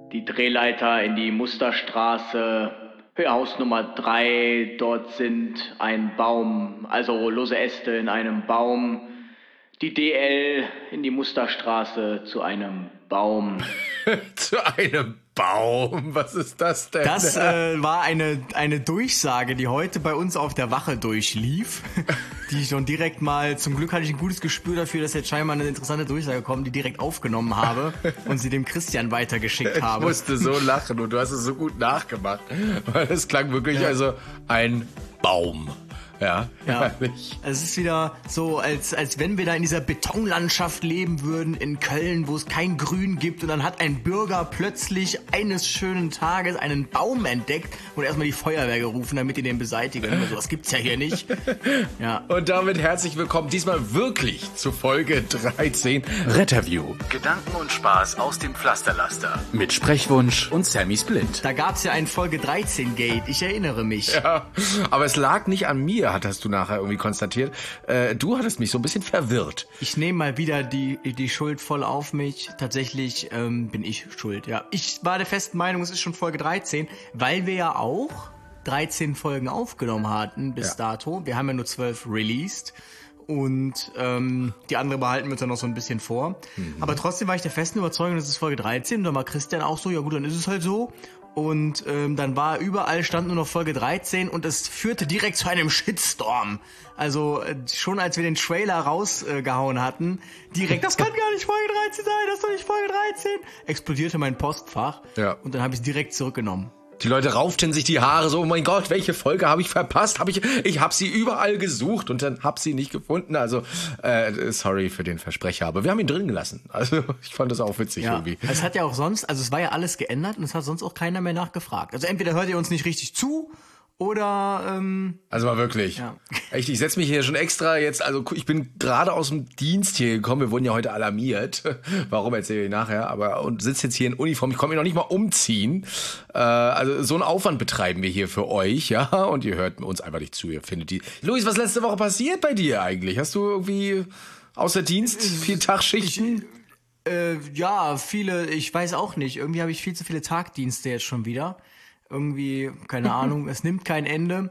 die Drehleiter in die Musterstraße, Haus Nummer 3, dort sind ein Baum, also lose Äste in einem Baum, die DL in die Musterstraße zu einem Baum. Zu einem Baum? Was ist das denn? Das war eine Durchsage, die heute bei uns auf der Wache durchlief. Die ich schon direkt mal, zum Glück hatte ich ein gutes Gespür dafür, dass jetzt scheinbar eine interessante Durchsage kommt, die direkt aufgenommen habe und sie dem Christian weitergeschickt habe. Ich musste so lachen und du hast es so gut nachgemacht. Weil es klang wirklich also ein Baum. Ja. Es ist wieder so, als wenn wir da in dieser Betonlandschaft leben würden in Köln, wo es kein Grün gibt und dann hat ein Bürger plötzlich eines schönen Tages einen Baum entdeckt und erstmal die Feuerwehr gerufen, damit die den beseitigen. Also, das gibt's ja hier nicht. Ja. Und damit herzlich willkommen, diesmal wirklich zu Folge 13 Retterview. Gedanken und Spaß aus dem Pflasterlaster. Mit Sprechwunsch und Sammy Splint. Da gab's ja ein Folge 13 Gate, ich erinnere mich. Ja, aber es lag nicht an mir, hattest du nachher irgendwie konstatiert. Du hattest mich so ein bisschen verwirrt. Ich nehme mal wieder die Schuld voll auf mich. Tatsächlich bin ich schuld, ja. Ich war der festen Meinung, es ist schon Folge 13, weil wir ja auch 13 Folgen aufgenommen hatten bis dato. Wir haben ja nur 12 released. Und die andere behalten wir uns dann noch so ein bisschen vor. Aber trotzdem war ich der festen Überzeugung, das ist Folge 13. Und dann war Christian auch so, ja gut, dann ist es halt so. Und dann war überall, stand nur noch Folge 13 und es führte direkt zu einem Shitstorm. Also schon als wir den Trailer rausgehauen hatten, direkt, das kann gar nicht Folge 13 sein, das ist doch nicht Folge 13. Explodierte mein Postfach und dann habe ich es direkt zurückgenommen. Die Leute rauften sich die Haare so, oh mein Gott, welche Folge habe ich verpasst? Ich habe sie überall gesucht und dann habe sie nicht gefunden. Also, sorry für den Versprecher, aber wir haben ihn drin gelassen. Also, ich fand das auch witzig irgendwie. Es hat ja auch sonst, also es war ja alles geändert und es hat sonst auch keiner mehr nachgefragt. Also entweder hört ihr uns nicht richtig zu oder also mal wirklich. Ja. Echt, ich setze mich hier schon extra jetzt, also ich bin gerade aus dem Dienst hier gekommen, wir wurden ja heute alarmiert. Warum erzähle ich nachher, aber und sitze jetzt hier in Uniform, ich konnte mich noch nicht mal umziehen. Also so einen Aufwand betreiben wir hier für euch, ja, und ihr hört uns einfach nicht zu, ihr findet die. Luis, was letzte Woche passiert bei dir eigentlich? Hast du irgendwie außer Dienst viel Tagschichten? Ja, viele, ich weiß auch nicht. Irgendwie habe ich viel zu viele Tagdienste jetzt schon wieder. Irgendwie, keine Ahnung, es nimmt kein Ende.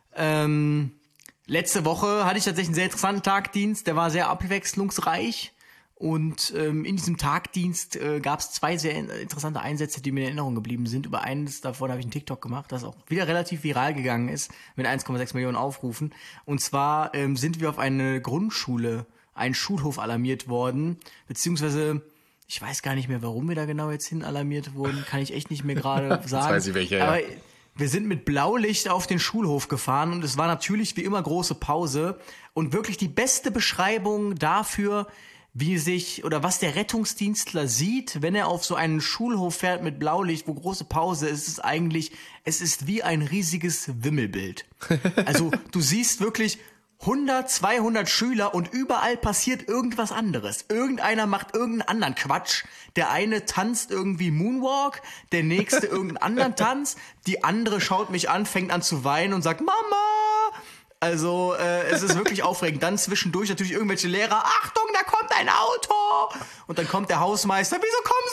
Letzte Woche hatte ich tatsächlich einen sehr interessanten Tagdienst, der war sehr abwechslungsreich und in diesem Tagdienst gab es 2 sehr interessante Einsätze, die mir in Erinnerung geblieben sind. Über eines davon habe ich einen TikTok gemacht, das auch wieder relativ viral gegangen ist mit 1,6 Millionen Aufrufen. Und zwar sind wir auf eine Grundschule, einen Schulhof alarmiert worden, beziehungsweise ich weiß gar nicht mehr, warum wir da genau jetzt hin alarmiert wurden. Kann ich echt nicht mehr gerade sagen. Jetzt weiß ich welcher, aber wir sind mit Blaulicht auf den Schulhof gefahren und es war natürlich wie immer große Pause. Und wirklich die beste Beschreibung dafür, wie sich oder was der Rettungsdienstler sieht, wenn er auf so einen Schulhof fährt mit Blaulicht, wo große Pause ist, ist eigentlich, es ist wie ein riesiges Wimmelbild. Also du siehst wirklich 100, 200 Schüler und überall passiert irgendwas anderes. Irgendeiner macht irgendeinen anderen Quatsch. Der eine tanzt irgendwie Moonwalk, der nächste irgendeinen anderen Tanz, die andere schaut mich an, fängt an zu weinen und sagt Mama! Also es ist wirklich aufregend. Dann zwischendurch natürlich irgendwelche Lehrer, Achtung, da kommt ein Auto! Und dann kommt der Hausmeister, wieso kommen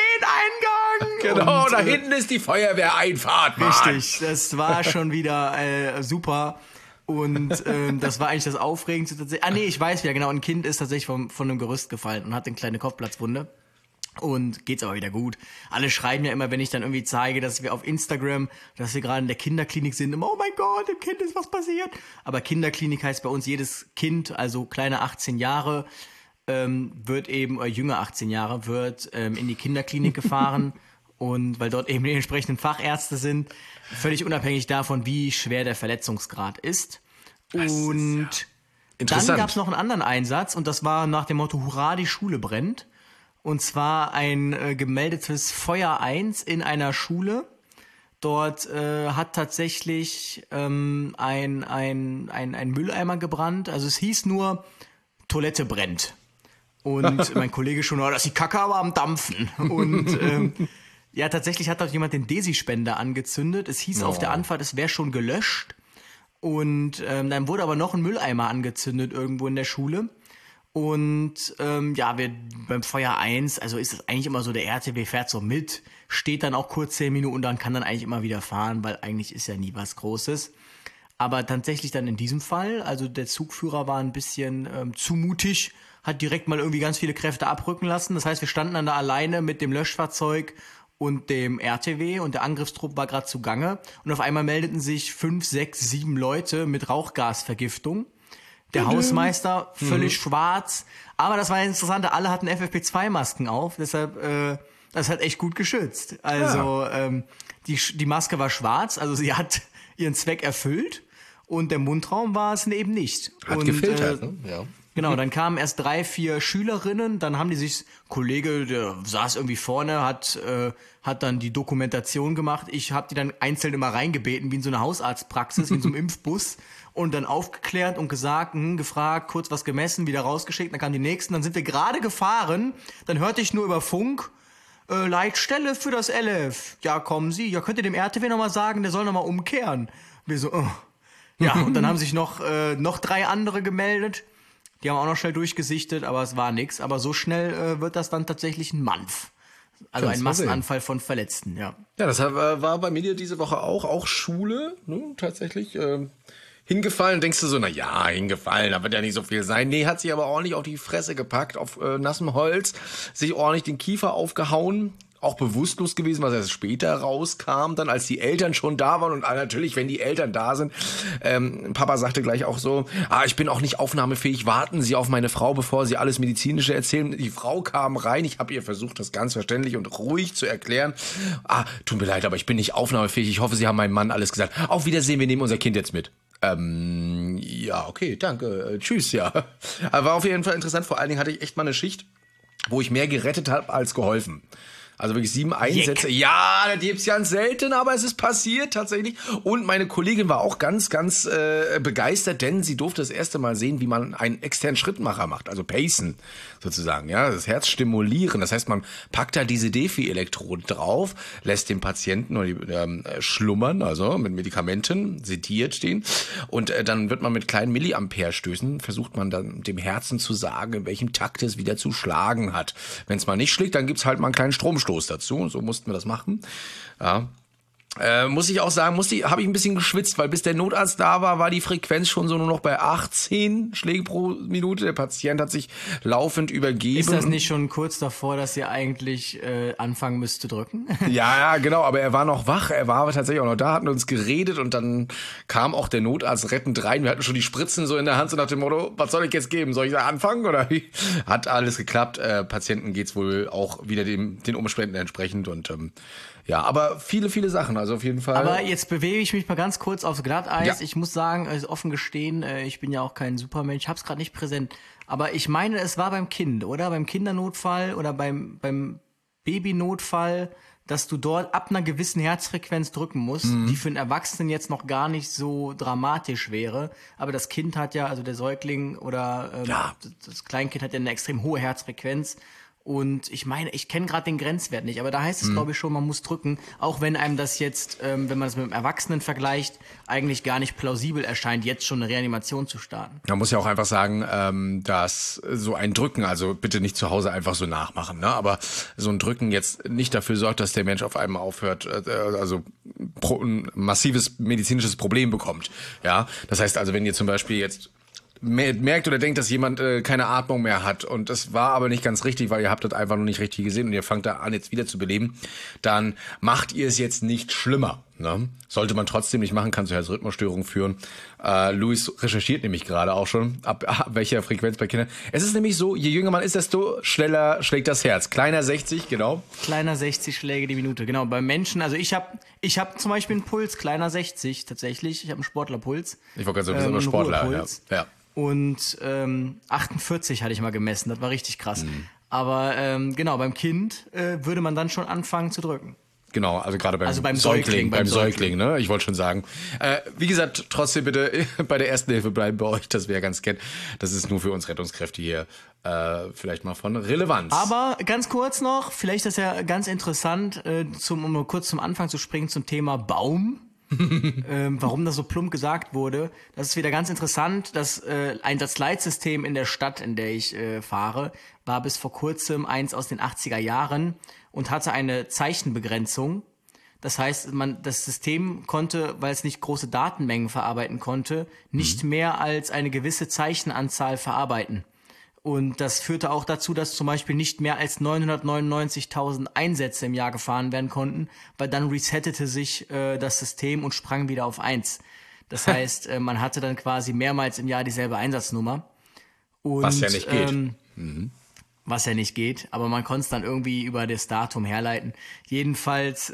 Sie über den Eingang? Genau, und, da hinten ist die Feuerwehreinfahrt, Mann. Richtig, das war schon wieder super. Und das war eigentlich das Aufregendste tatsächlich. Nee, ich weiß wieder, genau, ein Kind ist tatsächlich von einem Gerüst gefallen und hat eine kleine Kopfplatzwunde. Und geht's aber wieder gut. Alle schreiben ja immer, wenn ich dann irgendwie zeige, dass wir auf Instagram, dass wir gerade in der Kinderklinik sind, immer, oh mein Gott, dem Kind ist was passiert. Aber Kinderklinik heißt bei uns jedes Kind, also kleine 18 Jahre, wird eben, oder jünger 18 Jahre, wird in die Kinderklinik gefahren. Und weil dort eben die entsprechenden Fachärzte sind, völlig unabhängig davon, wie schwer der Verletzungsgrad ist. Und dann gab es noch einen anderen Einsatz und das war nach dem Motto, hurra, die Schule brennt. Und zwar ein gemeldetes Feuer 1 in einer Schule. Dort hat tatsächlich ein Mülleimer gebrannt. Also es hieß nur, Toilette brennt. Und mein Kollege schon, oh, das ist die Kacke aber am Dampfen. Und ja, tatsächlich hat dort jemand den Desi-Spender angezündet. Es hieß auf der Anfahrt, es wäre schon gelöscht. Und dann wurde aber noch ein Mülleimer angezündet irgendwo in der Schule. Und wir beim Feuer 1, also ist es eigentlich immer so, der RTW fährt so mit, steht dann auch kurz 10 Minuten und kann dann eigentlich immer wieder fahren, weil eigentlich ist ja nie was Großes. Aber tatsächlich dann in diesem Fall, also der Zugführer war ein bisschen zu mutig, hat direkt mal irgendwie ganz viele Kräfte abrücken lassen. Das heißt, wir standen dann da alleine mit dem Löschfahrzeug und dem RTW und der Angriffstrupp war gerade zugange. Und auf einmal meldeten sich 5, 6, 7 Leute mit Rauchgasvergiftung. Der Hausmeister völlig schwarz. Aber das war interessant, alle hatten FFP2-Masken auf. Deshalb, das hat echt gut geschützt. Also die Maske war schwarz, also sie hat ihren Zweck erfüllt. Und der Mundraum war es eben nicht. Hat gefiltert, ne? Ja. Genau, dann kamen erst 3, 4 Schülerinnen, dann haben die sich, Kollege, der saß irgendwie vorne, hat dann die Dokumentation gemacht. Ich habe die dann einzeln immer reingebeten, wie in so einer Hausarztpraxis, wie in so einem Impfbus und dann aufgeklärt und gesagt, gefragt, kurz was gemessen, wieder rausgeschickt, dann kamen die nächsten, dann sind wir gerade gefahren, dann hörte ich nur über Funk, Leitstelle für das LF. Ja, kommen Sie, ja, könnt ihr dem RTW nochmal sagen, der soll nochmal umkehren. Wir so, Ja, und dann haben sich noch 3 andere gemeldet. Die haben auch noch schnell durchgesichtet, aber es war nix. Aber so schnell wird das dann tatsächlich ein Mampf. Also ein Massenanfall von Verletzten, ja. Ja, das war bei mir diese Woche auch Schule, ne, tatsächlich. Hingefallen, denkst du so, hingefallen, da wird ja nicht so viel sein. Nee, hat sich aber ordentlich auf die Fresse gepackt, auf nassem Holz, sich ordentlich den Kiefer aufgehauen. Auch bewusstlos gewesen, was erst später rauskam, dann als die Eltern schon da waren und natürlich, wenn die Eltern da sind, Papa sagte gleich auch so, ich bin auch nicht aufnahmefähig, warten Sie auf meine Frau, bevor Sie alles Medizinische erzählen. Die Frau kam rein, ich habe ihr versucht, das ganz verständlich und ruhig zu erklären. Tut mir leid, aber ich bin nicht aufnahmefähig, ich hoffe, Sie haben meinem Mann alles gesagt. Auf Wiedersehen, wir nehmen unser Kind jetzt mit. Ja, okay, danke, tschüss, ja. Aber war auf jeden Fall interessant, vor allen Dingen hatte ich echt mal eine Schicht, wo ich mehr gerettet habe als geholfen. Also wirklich 7 Einsätze. Ja, das gibt's ganz selten, aber es ist passiert tatsächlich. Und meine Kollegin war auch ganz, ganz begeistert, denn sie durfte das erste Mal sehen, wie man einen externen Schrittmacher macht, also Pacen sozusagen, ja, das Herz stimulieren. Das heißt, man packt da diese Defi-Elektroden drauf, lässt den Patienten schlummern, also mit Medikamenten, sediert stehen. Und dann wird man mit kleinen Milliampere-Stößen, versucht man dann dem Herzen zu sagen, in welchem Takt es wieder zu schlagen hat. Wenn es mal nicht schlägt, dann gibt's halt mal einen kleinen Stromstoß dazu, und so mussten wir das machen. Ja. Muss ich auch sagen, habe ich ein bisschen geschwitzt, weil bis der Notarzt da war die Frequenz schon so nur noch bei 18 Schläge pro Minute. Der Patient hat sich laufend übergeben. Ist das nicht schon kurz davor, dass ihr eigentlich anfangen müsst zu drücken? Ja, genau, aber er war noch wach, er war aber tatsächlich auch noch da, hatten uns geredet und dann kam auch der Notarzt rettend rein. Wir hatten schon die Spritzen so in der Hand, so nach dem Motto, was soll ich jetzt geben? Soll ich da anfangen oder wie? Hat alles geklappt. Patienten geht's wohl auch wieder den Umständen entsprechend und ja, aber viele, viele Sachen, also auf jeden Fall. Aber jetzt bewege ich mich mal ganz kurz aufs Glatteis. Ja. Ich muss sagen, offen gestehen, ich bin ja auch kein Supermensch, ich hab's gerade nicht präsent. Aber ich meine, es war beim Kind, oder? Beim Kindernotfall oder beim Babynotfall, dass du dort ab einer gewissen Herzfrequenz drücken musst, die für einen Erwachsenen jetzt noch gar nicht so dramatisch wäre. Aber das Kind hat ja, also der Säugling oder das Kleinkind hat ja eine extrem hohe Herzfrequenz. Und ich meine, ich kenne gerade den Grenzwert nicht, aber da heißt es, glaube ich, schon, man muss drücken, auch wenn einem das jetzt, wenn man das mit einem Erwachsenen vergleicht, eigentlich gar nicht plausibel erscheint, jetzt schon eine Reanimation zu starten. Man muss ja auch einfach sagen, dass so ein Drücken, also bitte nicht zu Hause einfach so nachmachen, ne? Aber so ein Drücken jetzt nicht dafür sorgt, dass der Mensch auf einmal aufhört, also ein massives medizinisches Problem bekommt. Ja, das heißt also, wenn ihr zum Beispiel jetzt merkt oder denkt, dass jemand keine Atmung mehr hat und das war aber nicht ganz richtig, weil ihr habt das einfach noch nicht richtig gesehen und ihr fangt da an, jetzt wieder zu beleben, dann macht ihr es jetzt nicht schlimmer. Ne? Sollte man trotzdem nicht machen, kann zu Herzrhythmusstörungen führen. Luis recherchiert nämlich gerade auch schon, ab welcher Frequenz bei Kindern. Es ist nämlich so, je jünger man ist, desto schneller schlägt das Herz. Kleiner 60, genau. Kleiner 60 Schläge die Minute, genau. Bei Menschen, also ich hab zum Beispiel einen Puls, kleiner 60 tatsächlich. Ich habe einen Sportlerpuls. Ich wollte gerade sagen, du bist immer Sportler. Ja. Und 48 hatte ich mal gemessen, das war richtig krass. Aber genau, beim Kind würde man dann schon anfangen zu drücken. Genau, also gerade beim Säugling, ne? Ich wollte schon sagen. Wie gesagt, trotzdem bitte bei der ersten Hilfe bleiben bei euch, das wäre ganz kennt. Das ist nur für uns Rettungskräfte hier vielleicht mal von Relevanz. Aber ganz kurz noch, vielleicht ist ja ganz interessant, um kurz zum Anfang zu springen zum Thema Baum. warum das so plump gesagt wurde. Das ist wieder ganz interessant, dass das Leitsystem in der Stadt, in der ich fahre, war bis vor kurzem eins aus den 80er Jahren und hatte eine Zeichenbegrenzung. Das heißt, das System konnte, weil es nicht große Datenmengen verarbeiten konnte, nicht mehr als eine gewisse Zeichenanzahl verarbeiten. Und das führte auch dazu, dass zum Beispiel nicht mehr als 999.000 Einsätze im Jahr gefahren werden konnten, weil dann resettete sich das System und sprang wieder auf 1. Das heißt, man hatte dann quasi mehrmals im Jahr dieselbe Einsatznummer. Und, Was ja nicht geht. Was ja nicht geht, aber man konnte es dann irgendwie über das Datum herleiten. Jedenfalls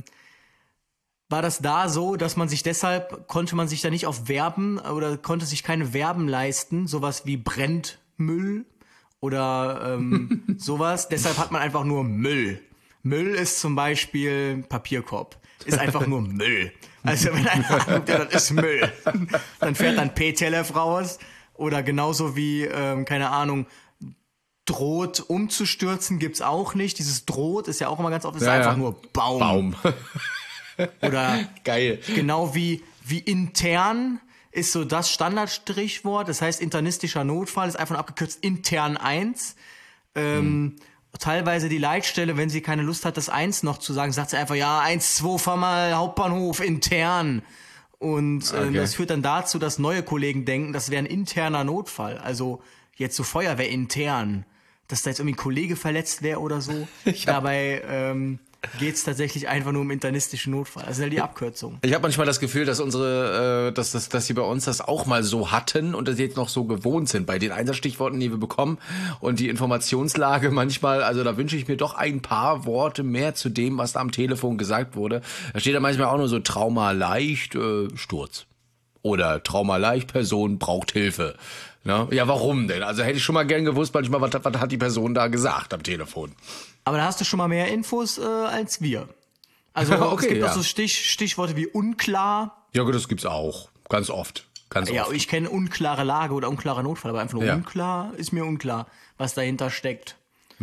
war das da so, dass konnte man sich da nicht auf Verben oder konnte sich keine Verben leisten, sowas wie brennt Müll oder sowas. Deshalb hat man einfach nur Müll. Müll ist zum Beispiel Papierkorb. Ist einfach nur Müll. Also wenn einer anguckt, ja, das ist Müll. Dann fährt dann PTLF raus. Oder genauso wie, keine Ahnung, droht umzustürzen gibt's auch nicht. Dieses droht ist ja auch immer ganz oft, ist einfach nur Baum. Oder geil. Genau wie intern ist so das Standardstrichwort. Das heißt, internistischer Notfall ist einfach nur abgekürzt intern 1. Teilweise die Leitstelle, wenn sie keine Lust hat, das 1 noch zu sagen, sagt sie einfach, ja, 1, 2, fahr mal Hauptbahnhof intern. Und das führt dann dazu, dass neue Kollegen denken, das wäre ein interner Notfall. Also jetzt so Feuerwehr intern. Dass da jetzt irgendwie ein Kollege verletzt wäre oder so. Dabei geht's tatsächlich einfach nur um internistischen Notfall. Also die Abkürzung. Ich habe manchmal das Gefühl, dass dass sie bei uns das auch mal so hatten und das jetzt noch so gewohnt sind bei den Einsatzstichworten, die wir bekommen und die Informationslage manchmal, also da wünsche ich mir doch ein paar Worte mehr zu dem, was da am Telefon gesagt wurde. Da steht da manchmal auch nur so Trauma leicht, Sturz. Oder Trauma leicht, Person braucht Hilfe. Ne? Ja, warum denn? Also hätte ich schon mal gern gewusst, manchmal, was hat die Person da gesagt am Telefon. Aber da hast du schon mal mehr Infos als wir. Also es gibt auch so Stichworte wie unklar. Ja gut, das gibt's auch. Ganz oft. Ja, ich kenne unklare Lage oder unklarer Notfall, aber einfach nur unklar ist mir unklar, was dahinter steckt.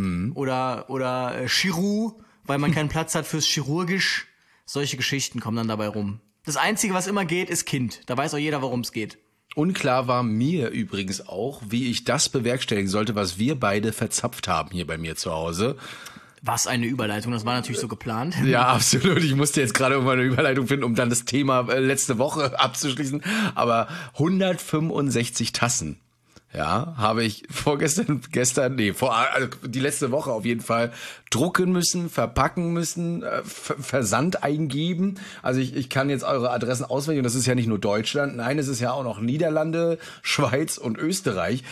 Oder Chirurg, weil man keinen Platz hat fürs Chirurgisch. Solche Geschichten kommen dann dabei rum. Das Einzige, was immer geht, ist Kind. Da weiß auch jeder, worum es geht. Unklar war mir übrigens auch, wie ich das bewerkstelligen sollte, was wir beide verzapft haben hier bei mir zu Hause. Was eine Überleitung, das war natürlich so geplant. Ja, absolut. Ich musste jetzt gerade irgendwann eine Überleitung finden, um dann das Thema letzte Woche abzuschließen. Aber 165 Tassen. Ja, habe ich also die letzte Woche auf jeden Fall drucken müssen, verpacken müssen, Versand eingeben. Also ich kann jetzt eure Adressen auswählen und das ist ja nicht nur Deutschland, nein, es ist ja auch noch Niederlande, Schweiz und Österreich.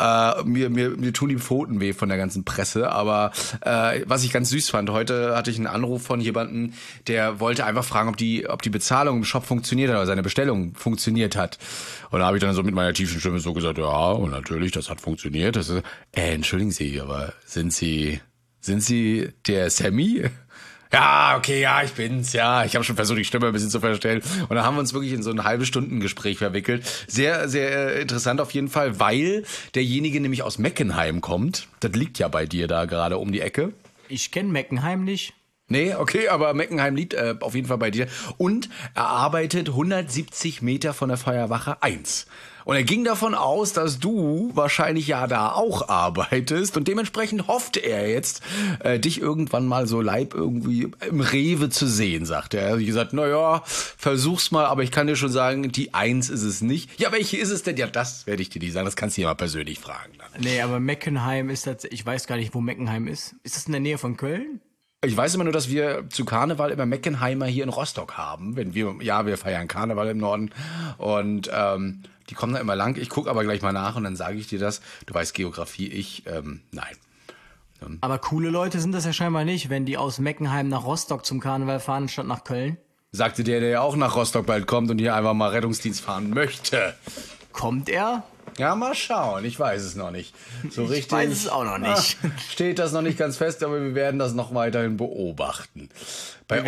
Mir tun die Pfoten weh von der ganzen Presse, aber was ich ganz süß fand, heute hatte ich einen Anruf von jemandem, der wollte einfach fragen, ob die Bezahlung im Shop funktioniert hat oder seine Bestellung funktioniert hat. Und da habe ich dann so mit meiner tiefen Stimme so gesagt, ja, und natürlich, das hat funktioniert. Das ist, entschuldigen Sie, aber sind Sie der Sammy? Ja, okay, ja, ich bin's, ja. Ich habe schon versucht, die Stimme ein bisschen zu verstellen. Und dann haben wir uns wirklich in so ein halbe Stundengespräch verwickelt. Sehr, sehr interessant auf jeden Fall, weil derjenige nämlich aus Meckenheim kommt. Das liegt ja bei dir da gerade um die Ecke. Ich kenne Meckenheim nicht. Nee, okay, aber Meckenheim liegt auf jeden Fall bei dir. Und er arbeitet 170 Meter von der Feuerwache 1. Und er ging davon aus, dass du wahrscheinlich ja da auch arbeitest. Und dementsprechend hoffte er jetzt, dich irgendwann mal so live irgendwie im Rewe zu sehen, sagte er. Er hat gesagt, naja, versuch's mal, aber ich kann dir schon sagen, die 1 ist es nicht. Ja, welche ist es denn? Ja, das werde ich dir nicht sagen. Das kannst du dir mal persönlich fragen. Dann. Nee, aber Meckenheim ist tatsächlich, ich weiß gar nicht, wo Meckenheim ist. Ist das in der Nähe von Köln? Ich weiß immer nur, dass wir zu Karneval immer Meckenheimer hier in Rostock haben. Wir feiern Karneval im Norden und die kommen da immer lang. Ich gucke aber gleich mal nach und dann sage ich dir das. Du weißt Geografie, nein. Aber coole Leute sind das ja scheinbar nicht, wenn die aus Meckenheim nach Rostock zum Karneval fahren, statt nach Köln. Sagte der ja auch nach Rostock bald kommt und hier einfach mal Rettungsdienst fahren möchte. Kommt er? Ja, mal schauen. Ich weiß es noch nicht. So richtig. Ich weiß es auch noch nicht. Steht das noch nicht ganz fest, aber wir werden das noch weiterhin beobachten. Bei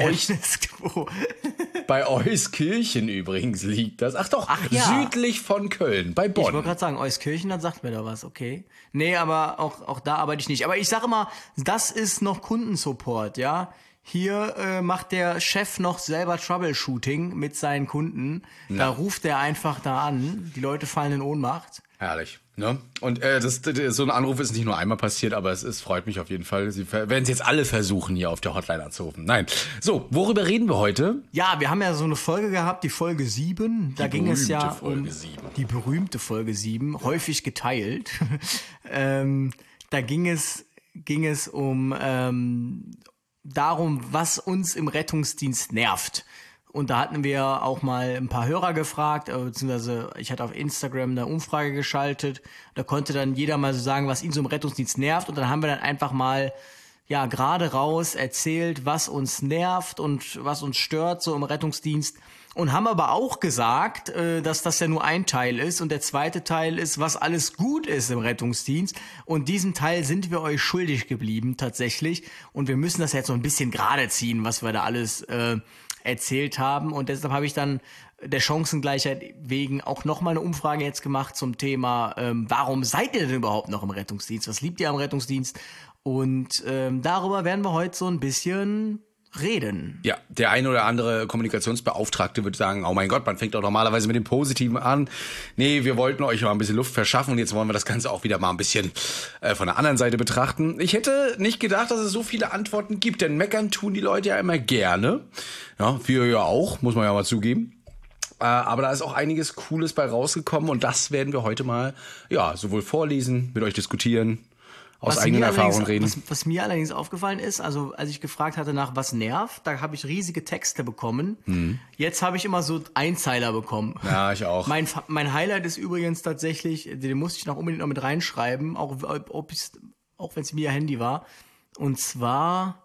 Euskirchen übrigens liegt das. Ach doch, südlich von Köln, bei Bonn. Ich wollte gerade sagen, Euskirchen, dann sagt mir da was, okay. Nee, aber auch da arbeite ich nicht. Aber ich sage immer, das ist noch Kundensupport, ja. hier macht der Chef noch selber Troubleshooting mit seinen Kunden. Da ruft er einfach da an, die Leute fallen in Ohnmacht. Herrlich. Ne? Und so ein Anruf ist nicht nur einmal passiert, aber es freut mich auf jeden Fall. Sie werden es jetzt alle versuchen, hier auf der Hotline anzurufen. Nein. So, worüber reden wir heute? Ja, wir haben ja so eine Folge gehabt, die Folge 7. Da ging es ja Folge 7. Die berühmte Folge 7, häufig geteilt. Da ging es um darum, was uns im Rettungsdienst nervt. Und da hatten wir auch mal ein paar Hörer gefragt, beziehungsweise ich hatte auf Instagram eine Umfrage geschaltet. Da konnte dann jeder mal so sagen, was ihn so im Rettungsdienst nervt. Und dann haben wir dann einfach mal, ja, gerade raus erzählt, was uns nervt und was uns stört so im Rettungsdienst. Und haben aber auch gesagt, dass das ja nur ein Teil ist. Und der zweite Teil ist, was alles gut ist im Rettungsdienst. Und diesen Teil sind wir euch schuldig geblieben, tatsächlich. Und wir müssen das jetzt so ein bisschen gerade ziehen, was wir da alles erzählt haben. Und deshalb habe ich dann der Chancengleichheit wegen auch nochmal eine Umfrage jetzt gemacht zum Thema, warum seid ihr denn überhaupt noch im Rettungsdienst? Was liebt ihr am Rettungsdienst? Und darüber werden wir heute so ein bisschen reden. Ja, der ein oder andere Kommunikationsbeauftragte wird sagen, oh mein Gott, man fängt doch normalerweise mit dem Positiven an. Nee, wir wollten euch mal ein bisschen Luft verschaffen und jetzt wollen wir das Ganze auch wieder mal ein bisschen von der anderen Seite betrachten. Ich hätte nicht gedacht, dass es so viele Antworten gibt, denn meckern tun die Leute ja immer gerne. Ja, wir ja auch, muss man ja mal zugeben. Aber da ist auch einiges Cooles bei rausgekommen und das werden wir heute mal, ja, sowohl vorlesen, mit euch diskutieren, aus eigenen Erfahrungen reden. Was mir allerdings aufgefallen ist, also als ich gefragt hatte nach was nervt, da habe ich riesige Texte bekommen. Jetzt habe ich immer so Einzeiler bekommen. Ja, ich auch. Mein Highlight ist übrigens tatsächlich, den musste ich noch unbedingt noch mit reinschreiben, auch wenn es mir Handy war. Und zwar,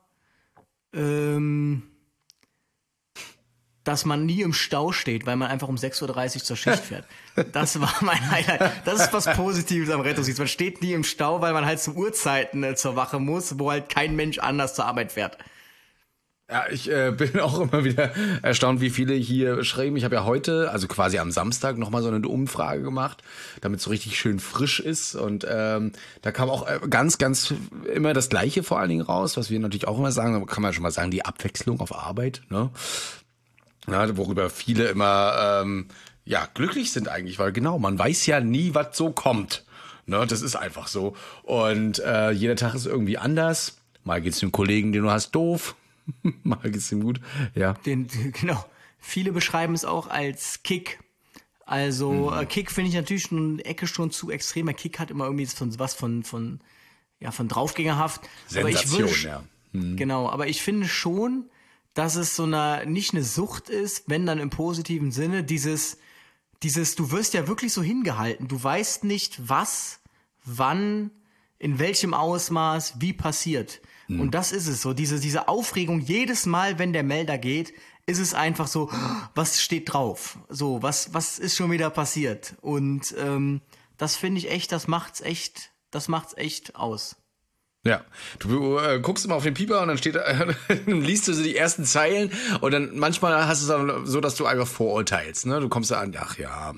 dass man nie im Stau steht, weil man einfach um 6.30 Uhr zur Schicht fährt. Das war mein Highlight. Das ist was Positives am Rettungsdienst. Man steht nie im Stau, weil man halt zu Uhrzeiten zur Wache muss, wo halt kein Mensch anders zur Arbeit fährt. Ja, ich bin auch immer wieder erstaunt, wie viele hier schreiben. Ich habe ja heute, also quasi am Samstag, nochmal so eine Umfrage gemacht, damit es so richtig schön frisch ist. Und da kam auch ganz immer das Gleiche vor allen Dingen raus, was wir natürlich auch immer sagen, da kann man schon mal sagen, die Abwechslung auf Arbeit, ne? Ja, worüber viele immer glücklich sind eigentlich, weil genau, man weiß ja nie, was so kommt. Ne, das ist einfach so. Und jeder Tag ist irgendwie anders. Mal geht's dem Kollegen, den du hast, doof. Mal geht's ihm gut. Ja. Genau. Viele beschreiben es auch als Kick. Also Kick finde ich natürlich schon eine Ecke schon zu extrem. Der Kick hat immer irgendwie von draufgängerhaft. Sensation, ja. Genau, aber ich finde schon, dass es nicht eine Sucht ist, wenn dann im positiven Sinne, dieses, du wirst ja wirklich so hingehalten. Du weißt nicht, was, wann, in welchem Ausmaß, wie passiert. Und das ist es so, diese Aufregung jedes Mal, wenn der Melder geht, ist es einfach so, was steht drauf? So, was ist schon wieder passiert? Und das finde ich echt, das macht's echt aus. Ja, du guckst immer auf den Pieper und dann steht dann liest du so die ersten Zeilen und dann manchmal hast du es dann so, dass du einfach vorurteilst, ne? Du kommst da an, ach ja,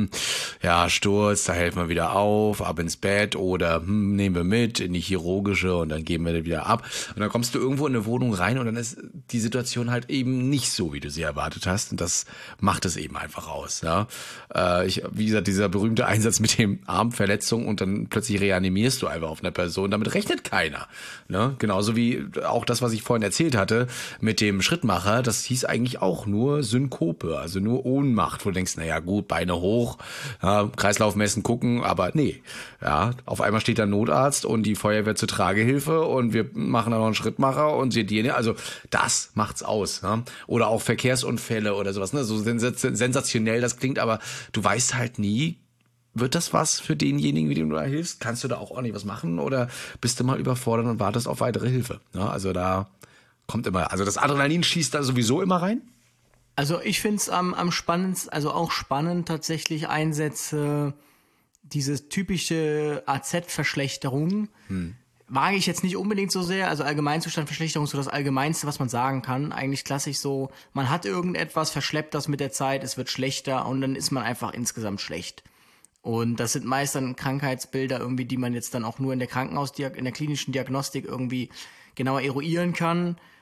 Sturz, da helfen wir wieder auf, ab ins Bett oder nehmen wir mit in die chirurgische und dann geben wir wieder ab. Und dann kommst du irgendwo in eine Wohnung rein und dann ist die Situation halt eben nicht so, wie du sie erwartet hast und das macht es eben einfach aus, ja? Wie gesagt, dieser berühmte Einsatz mit dem Armverletzung und dann plötzlich reanimierst du einfach auf einer Person, damit rechnet keiner. Ne? Genauso wie auch das, was ich vorhin erzählt hatte mit dem Schrittmacher, das hieß eigentlich auch nur Synkope, also nur Ohnmacht, wo du denkst, naja gut, Beine hoch, ja, Kreislauf messen, gucken, aber nee. Ja, auf einmal steht da ein Notarzt und die Feuerwehr zur Tragehilfe und wir machen dann noch einen Schrittmacher und sedieren, also das macht's aus. Ne? Oder auch Verkehrsunfälle oder sowas, ne? So sensationell das klingt, aber du weißt halt nie, wird das was für denjenigen, wie du da hilfst? Kannst du da auch ordentlich was machen oder bist du mal überfordert und wartest auf weitere Hilfe? Ja, also da kommt immer, also das Adrenalin schießt da sowieso immer rein? Also ich finde es am spannendsten, also auch spannend tatsächlich Einsätze, diese typische AZ-Verschlechterung, mag ich jetzt nicht unbedingt so sehr, also Allgemeinzustandverschlechterung ist so das Allgemeinste, was man sagen kann, eigentlich klassisch so, man hat irgendetwas, verschleppt das mit der Zeit, es wird schlechter und dann ist man einfach insgesamt schlecht. Und das sind meist dann Krankheitsbilder irgendwie, die man jetzt dann auch nur in der in der klinischen Diagnostik irgendwie genauer eruieren kann.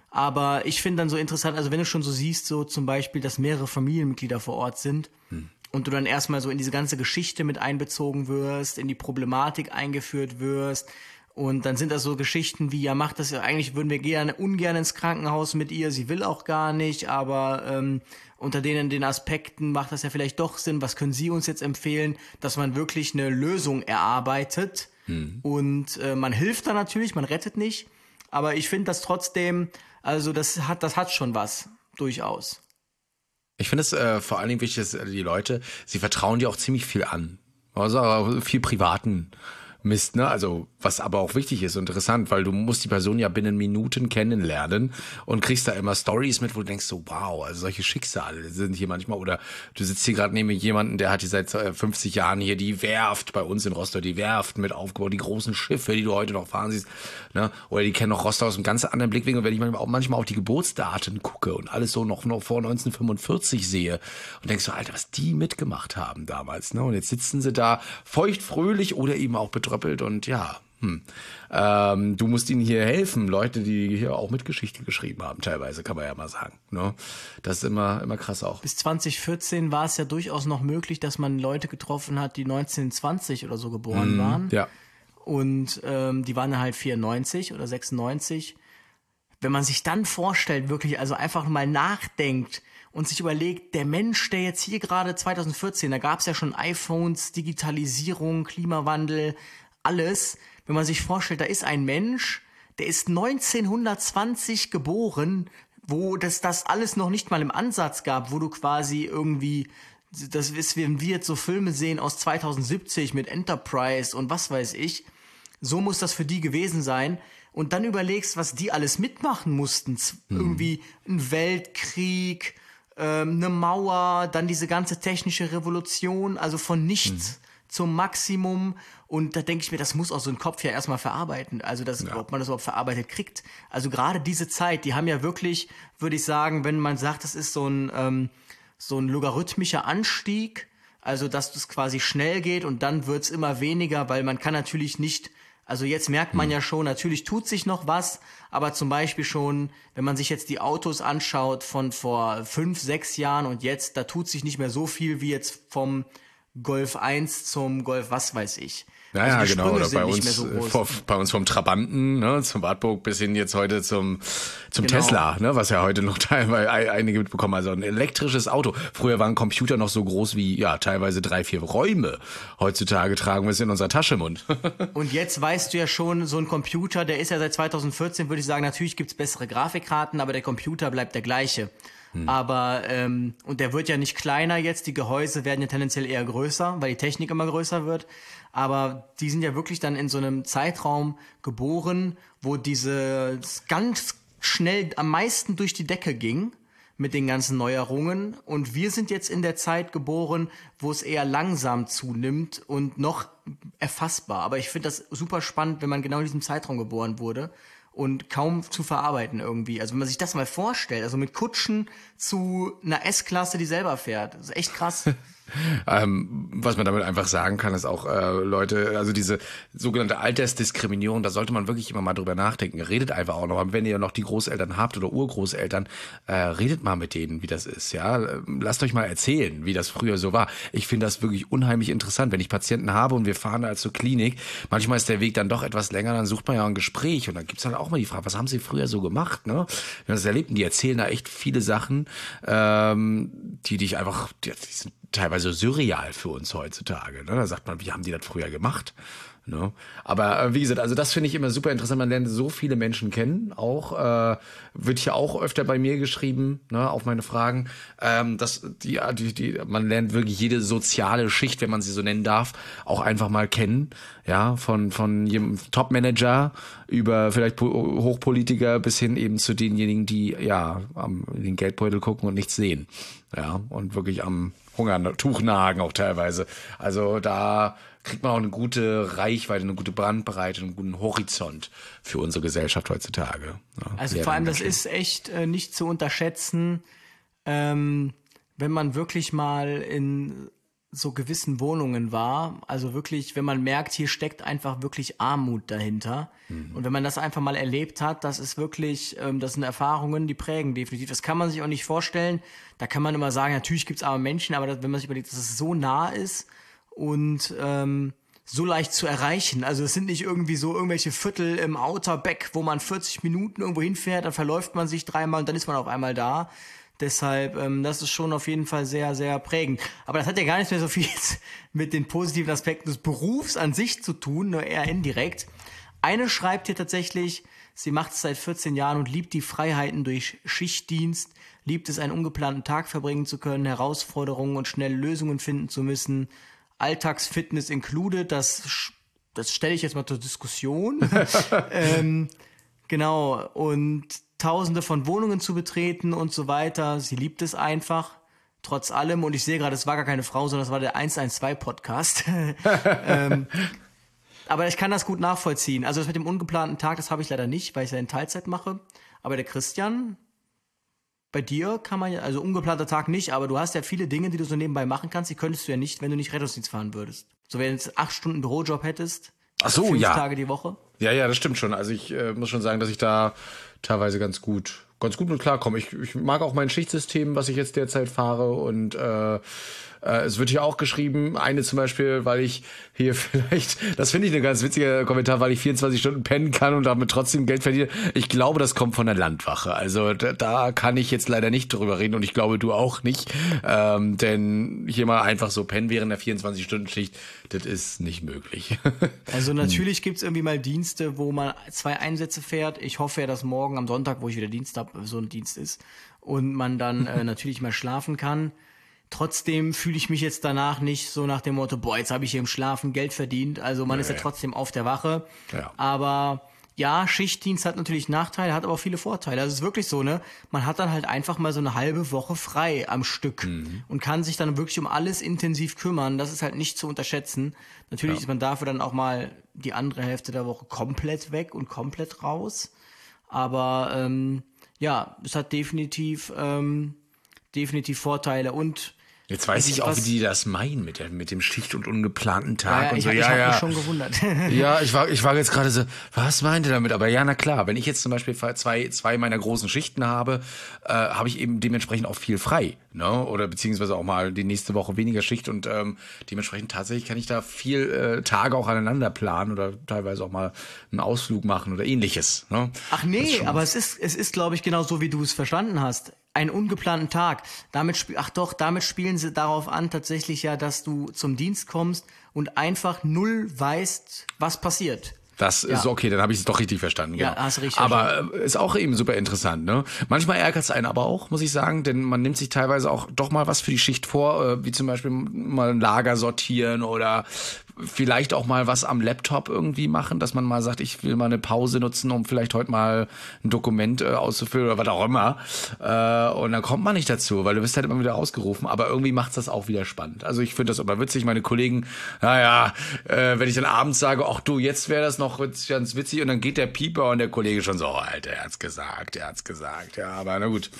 Aber ich finde dann so interessant, also wenn du schon so siehst, so zum Beispiel, dass mehrere Familienmitglieder vor Ort sind und du dann erstmal so in diese ganze Geschichte mit einbezogen wirst, in die Problematik eingeführt wirst und dann sind das so Geschichten wie, ja macht das ja, eigentlich würden wir gerne ungern ins Krankenhaus mit ihr, sie will auch gar nicht, aber unter den Aspekten macht das ja vielleicht doch Sinn, was können Sie uns jetzt empfehlen, dass man wirklich eine Lösung erarbeitet und man hilft da natürlich, man rettet nicht, aber ich finde das trotzdem, also das hat schon was, durchaus. Ich finde es vor allen Dingen wichtig, dass die Leute, sie vertrauen dir auch ziemlich viel an. Also auch viel privaten Mist, ne? Also, was aber auch wichtig ist und interessant, weil du musst die Person ja binnen Minuten kennenlernen und kriegst da immer Stories mit, wo du denkst so, wow, also solche Schicksale sind hier manchmal, oder du sitzt hier gerade neben jemanden, der hat hier seit 50 Jahren hier die Werft bei uns in Rostock, die Werft mit aufgebaut, die großen Schiffe, die du heute noch fahren siehst, ne? Oder die kennen noch Rostock aus einem ganz anderen Blickwinkel, wenn ich manchmal auch die Geburtsdaten gucke und alles so noch vor 1945 sehe und denkst so, Alter, was die mitgemacht haben damals, ne? Und jetzt sitzen sie da feuchtfröhlich oder eben auch betröppelt und ja, du musst ihnen hier helfen, Leute, die hier auch mit Geschichte geschrieben haben, teilweise, kann man ja mal sagen. Ne? Das ist immer krass auch. Bis 2014 war es ja durchaus noch möglich, dass man Leute getroffen hat, die 1920 oder so geboren waren. Ja. Und die waren dann halt 94 oder 96. Wenn man sich dann vorstellt, wirklich, also einfach mal nachdenkt und sich überlegt, der Mensch, der jetzt hier gerade 2014, da gab es ja schon iPhones, Digitalisierung, Klimawandel, alles. Wenn man sich vorstellt, da ist ein Mensch, der ist 1920 geboren, wo das alles noch nicht mal im Ansatz gab, wo du quasi irgendwie, das ist, wenn wir jetzt so Filme sehen aus 2070 mit Enterprise und was weiß ich, so muss das für die gewesen sein. Und dann überlegst, was die alles mitmachen mussten. Irgendwie ein Weltkrieg, eine Mauer, dann diese ganze technische Revolution, also von nichts zum Maximum. Und da denke ich mir, das muss auch so ein Kopf ja erstmal verarbeiten. Also, ob man das überhaupt verarbeitet kriegt. Also gerade diese Zeit, die haben ja wirklich, würde ich sagen, wenn man sagt, das ist so ein logarithmischer Anstieg, also dass das quasi schnell geht und dann wird's immer weniger, weil man kann natürlich nicht, also jetzt merkt man ja schon, natürlich tut sich noch was, aber zum Beispiel schon, wenn man sich jetzt die Autos anschaut von vor 5, 6 Jahren und jetzt, da tut sich nicht mehr so viel wie jetzt vom Golf 1 zum Golf was weiß ich. Ja, also ja, die genau. Sprünge Oder sind bei nicht uns, mehr so groß. bei uns vom Trabanten, ne, zum Wartburg bis hin jetzt heute zum Tesla, ne, was ja heute noch teilweise einige mitbekommen. Also ein elektrisches Auto. Früher waren Computer noch so groß wie, ja, teilweise 3, 4 Räume. Heutzutage tragen wir es in unserer Tasche im Mund. Und jetzt weißt du ja schon, so ein Computer, der ist ja seit 2014, würde ich sagen, natürlich gibt's bessere Grafikkarten, aber der Computer bleibt der gleiche. Aber, und der wird ja nicht kleiner jetzt, die Gehäuse werden ja tendenziell eher größer, weil die Technik immer größer wird. Aber die sind ja wirklich dann in so einem Zeitraum geboren, wo diese ganz schnell am meisten durch die Decke ging mit den ganzen Neuerungen. Und wir sind jetzt in der Zeit geboren, wo es eher langsam zunimmt und noch erfassbar. Aber ich finde das super spannend, wenn man genau in diesem Zeitraum geboren wurde. Und kaum zu verarbeiten irgendwie. Also wenn man sich das mal vorstellt, also mit Kutschen zu einer S-Klasse, die selber fährt. Das ist echt krass. Was man damit einfach sagen kann, ist auch, Leute, also diese sogenannte Altersdiskriminierung, da sollte man wirklich immer mal drüber nachdenken. Redet einfach auch noch, wenn ihr noch die Großeltern habt oder Urgroßeltern, redet mal mit denen, wie das ist, ja. Lasst euch mal erzählen, wie das früher so war. Ich finde das wirklich unheimlich interessant, wenn ich Patienten habe und wir fahren halt zur Klinik, manchmal ist der Weg dann doch etwas länger, dann sucht man ja ein Gespräch und dann gibt's dann auch mal die Frage, was haben sie früher so gemacht, ne? Wir haben das erlebt und die erzählen da echt viele Sachen, die dich einfach, die sind teilweise surreal für uns heutzutage. Ne? Da sagt man, wie haben die das früher gemacht? Ne? Aber wie gesagt, also das finde ich immer super interessant. Man lernt so viele Menschen kennen. Auch wird hier auch öfter bei mir geschrieben, ne, auf meine Fragen, dass man lernt wirklich jede soziale Schicht, wenn man sie so nennen darf, auch einfach mal kennen. Ja, von jedem Top-Manager über vielleicht Hochpolitiker bis hin eben zu denjenigen, die ja in den Geldbeutel gucken und nichts sehen. Ja, und wirklich am Hungertuch nagen auch teilweise. Also da kriegt man auch eine gute Reichweite, eine gute Brandbreite, einen guten Horizont für unsere Gesellschaft heutzutage. Ja, also vor allem, das ist echt nicht zu unterschätzen, wenn man wirklich mal in so gewissen Wohnungen war. Also wirklich, wenn man merkt, hier steckt einfach wirklich Armut dahinter. Und wenn man das einfach mal erlebt hat, das ist wirklich, das sind Erfahrungen, die prägen definitiv. Das kann man sich auch nicht vorstellen. Da kann man immer sagen, natürlich gibt's arme Menschen, aber wenn man sich überlegt, dass es so nah ist und so leicht zu erreichen. Also es sind nicht irgendwie so irgendwelche Viertel im Outer Back, wo man 40 Minuten irgendwo hinfährt, dann verläuft man sich 3-mal und dann ist man auf einmal da. Deshalb, das ist schon auf jeden Fall sehr, sehr prägend. Aber das hat ja gar nicht mehr so viel mit den positiven Aspekten des Berufs an sich zu tun, nur eher indirekt. Eine schreibt hier tatsächlich, sie macht es seit 14 Jahren und liebt die Freiheiten durch Schichtdienst, liebt es, einen ungeplanten Tag verbringen zu können, Herausforderungen und schnell Lösungen finden zu müssen, Alltagsfitness included, das stelle ich jetzt mal zur Diskussion. Genau, und Tausende von Wohnungen zu betreten und so weiter. Sie liebt es einfach, trotz allem. Und ich sehe gerade, es war gar keine Frau, sondern es war der 112-Podcast. Aber ich kann das gut nachvollziehen. Also das mit dem ungeplanten Tag, das habe ich leider nicht, weil ich ja in Teilzeit mache. Aber der Christian, bei dir kann man ja, also ungeplanter Tag nicht, aber du hast ja viele Dinge, die du so nebenbei machen kannst, die könntest du ja nicht, wenn du nicht Rettungsdienst fahren würdest. So, wenn du jetzt 8 Stunden Bürojob hättest, Ach so, 5 ja. Tage die Woche. Ja, das stimmt schon. Also ich muss schon sagen, dass ich da teilweise ganz gut mit klarkomme. Ich mag auch mein Schichtsystem, was ich jetzt derzeit fahre, und es wird hier auch geschrieben, eine zum Beispiel, weil ich hier vielleicht, das finde ich ein ganz witziger Kommentar, weil ich 24 Stunden pennen kann und damit trotzdem Geld verdiene. Ich glaube, das kommt von der Landwache. Also da kann ich jetzt leider nicht drüber reden, und ich glaube, du auch nicht. Denn hier mal einfach so pennen während der 24-Stunden-Schicht, das ist nicht möglich. Also natürlich gibt's irgendwie mal Dienste, wo man 2 Einsätze fährt. Ich hoffe ja, dass morgen am Sonntag, wo ich wieder Dienst habe, so ein Dienst ist und man dann natürlich mal schlafen kann. Trotzdem fühle ich mich jetzt danach nicht so nach dem Motto, boah, jetzt habe ich hier im Schlafen Geld verdient. Also man ist ja trotzdem auf der Wache. Ja. Aber ja, Schichtdienst hat natürlich Nachteile, hat aber auch viele Vorteile. Also es ist wirklich so, ne? Man hat dann halt einfach mal so eine halbe Woche frei am Stück und kann sich dann wirklich um alles intensiv kümmern. Das ist halt nicht zu unterschätzen. Natürlich ist man dafür dann auch mal die andere Hälfte der Woche komplett weg und komplett raus. Aber ja, es hat definitiv Vorteile. Und Jetzt weiß ich auch, wie die das meinen mit dem Schicht- und ungeplanten Tag und so. Ich habe mich schon gewundert. Ja, ich war jetzt gerade so, was meint ihr damit? Aber ja, na klar, wenn ich jetzt zum Beispiel zwei meiner großen Schichten habe, habe ich eben dementsprechend auch viel frei, ne? Oder beziehungsweise auch mal die nächste Woche weniger Schicht, und dementsprechend tatsächlich kann ich da viel Tage auch aneinander planen oder teilweise auch mal einen Ausflug machen oder ähnliches, ne? Ach nee, aber es ist, glaube ich, genau so, wie du es verstanden hast. Einen ungeplanten Tag. Damit spielen sie darauf an, tatsächlich ja, dass du zum Dienst kommst und einfach null weißt, was passiert. Das ist okay, dann habe ich es doch richtig verstanden. Genau. Ja, hast du richtig aber ist auch eben super interessant, ne? Manchmal ärgert es einen aber auch, muss ich sagen, denn man nimmt sich teilweise auch doch mal was für die Schicht vor, wie zum Beispiel mal ein Lager sortieren oder vielleicht auch mal was am Laptop irgendwie machen, dass man mal sagt, ich will mal eine Pause nutzen, um vielleicht heute mal ein Dokument auszufüllen oder was auch immer. Und dann kommt man nicht dazu, weil du bist halt immer wieder ausgerufen. Aber irgendwie macht's das auch wieder spannend. Also ich finde das immer witzig. Meine Kollegen, wenn ich dann abends sage, ach du, jetzt wäre das noch ganz witzig, und dann geht der Pieper und der Kollege schon so, oh, Alter, er hat's gesagt. Ja, aber na gut,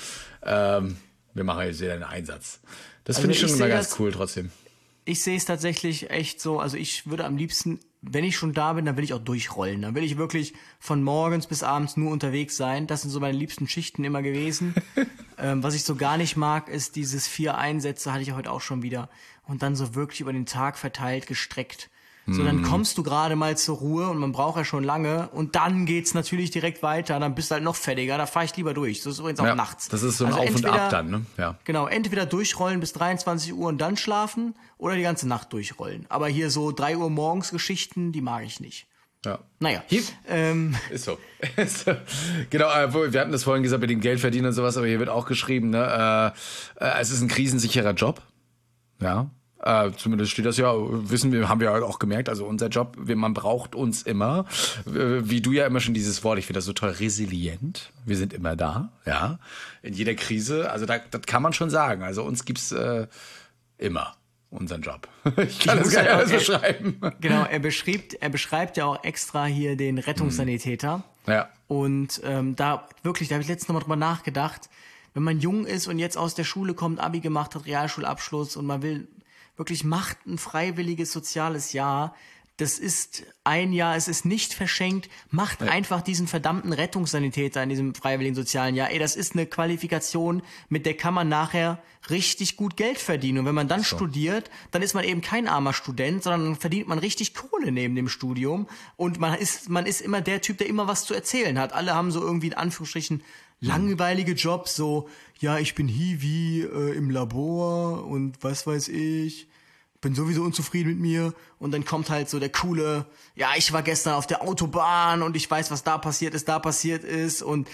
wir machen jetzt wieder einen Einsatz. Das finde ich schon immer ganz cool trotzdem. Ich sehe es tatsächlich echt so, also ich würde am liebsten, wenn ich schon da bin, dann will ich auch durchrollen. Dann will ich wirklich von morgens bis abends nur unterwegs sein. Das sind so meine liebsten Schichten immer gewesen. Was ich so gar nicht mag, ist dieses 4 Einsätze, hatte ich heute auch schon wieder. Und dann so wirklich über den Tag verteilt, gestreckt. So, dann kommst du gerade mal zur Ruhe, und man braucht ja schon lange, und dann geht's natürlich direkt weiter, dann bist du halt noch fertiger, da fahre ich lieber durch. Das ist übrigens auch nachts. Das ist so ein Auf und Ab dann, ne? Ja. Genau, entweder durchrollen bis 23 Uhr und dann schlafen oder die ganze Nacht durchrollen. Aber hier so 3 Uhr morgens Geschichten, die mag ich nicht. Ja. Naja. Ist so. Genau, wir hatten das vorhin gesagt mit dem Geldverdienen und sowas, aber hier wird auch geschrieben, ne? Es ist ein krisensicherer Job. Ja. Zumindest steht das ja, haben wir auch gemerkt, also unser Job, man braucht uns immer, wie du ja immer schon dieses Wort, ich finde das so toll, resilient, wir sind immer da, ja, in jeder Krise, also das kann man schon sagen, also uns gibt's immer, unseren Job. Ich kann das gar nicht alles beschreiben. Genau, er beschreibt ja auch extra hier den Rettungssanitäter. Ja. Und da habe ich letztens noch mal drüber nachgedacht, wenn man jung ist und jetzt aus der Schule kommt, Abi gemacht hat, Realschulabschluss, und man will wirklich macht ein freiwilliges soziales Jahr. Das ist ein Jahr, es ist nicht verschenkt. Macht einfach diesen verdammten Rettungssanitäter in diesem freiwilligen sozialen Jahr. Ey, das ist eine Qualifikation, mit der kann man nachher richtig gut Geld verdienen. Und wenn man dann studiert, dann ist man eben kein armer Student, sondern dann verdient man richtig Kohle neben dem Studium. Und man ist immer der Typ, der immer was zu erzählen hat. Alle haben so irgendwie in Anführungsstrichen langweilige Jobs, so, ja, ich bin Hiwi im Labor und was weiß ich. Bin sowieso unzufrieden mit mir und dann kommt halt so der coole, ja, ich war gestern auf der Autobahn und ich weiß, was da passiert ist und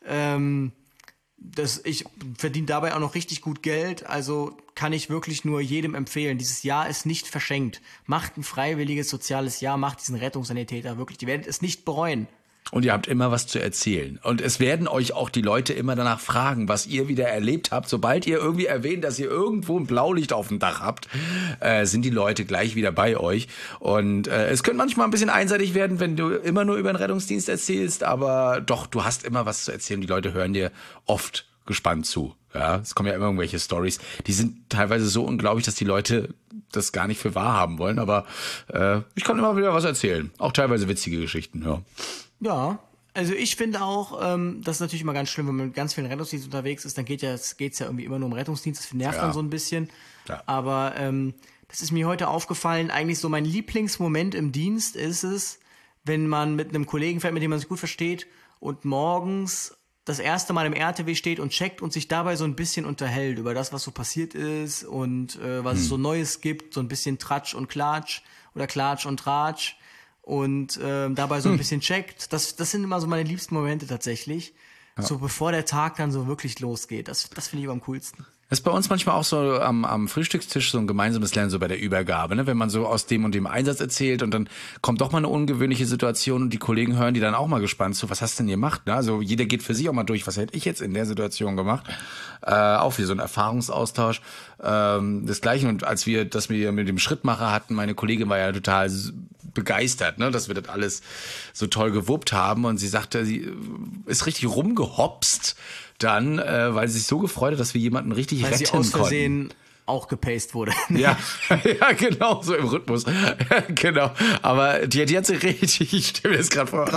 ich verdiene dabei auch noch richtig gut Geld, also kann ich wirklich nur jedem empfehlen, dieses Jahr ist nicht verschenkt. Macht ein freiwilliges soziales Jahr, macht diesen Rettungssanitäter wirklich, die werden es nicht bereuen. Und ihr habt immer was zu erzählen. Und es werden euch auch die Leute immer danach fragen, was ihr wieder erlebt habt. Sobald ihr irgendwie erwähnt, dass ihr irgendwo ein Blaulicht auf dem Dach habt, sind die Leute gleich wieder bei euch. Und es könnte manchmal ein bisschen einseitig werden, wenn du immer nur über den Rettungsdienst erzählst. Aber doch, du hast immer was zu erzählen. Die Leute hören dir oft gespannt zu. Ja, es kommen ja immer irgendwelche Stories. Die sind teilweise so unglaublich, dass die Leute das gar nicht für wahr haben wollen. Aber ich kann immer wieder was erzählen. Auch teilweise witzige Geschichten, ja. Ja, also ich finde auch, das ist natürlich immer ganz schlimm, wenn man mit ganz vielen Rettungsdiensten unterwegs ist, dann geht's ja irgendwie immer nur um Rettungsdienst, das nervt dann so ein bisschen. Ja. Aber das ist mir heute aufgefallen, eigentlich so mein Lieblingsmoment im Dienst ist es, wenn man mit einem Kollegen fährt, mit dem man sich gut versteht und morgens das erste Mal im RTW steht und checkt und sich dabei so ein bisschen unterhält über das, was so passiert ist und was es so Neues gibt, so ein bisschen Tratsch und Klatsch oder Klatsch und Tratsch. Und dabei so ein bisschen checkt. Das sind immer so meine liebsten Momente tatsächlich. Ja. So bevor der Tag dann so wirklich losgeht. Das finde ich am coolsten. Das ist bei uns manchmal auch so am Frühstückstisch so ein gemeinsames Lernen, so bei der Übergabe, ne? Wenn man so aus dem und dem Einsatz erzählt und dann kommt doch mal eine ungewöhnliche Situation und die Kollegen hören die dann auch mal gespannt zu, was hast du denn gemacht? Ne? Also jeder geht für sich auch mal durch, was hätte ich jetzt in der Situation gemacht? Auch wie so ein Erfahrungsaustausch. Desgleichen, und als wir das mit dem Schrittmacher hatten, meine Kollegin war ja total begeistert, ne, dass wir das alles so toll gewuppt haben, und sie sagte, sie ist richtig rumgehopst dann, weil sie sich so gefreut hat, dass wir jemanden richtig retten konnten. Weil sie aus Versehen auch gepaced wurde. Ja, ja, genau, so im Rhythmus. Genau. Aber die hat sich richtig, ich stelle mir das gerade vor.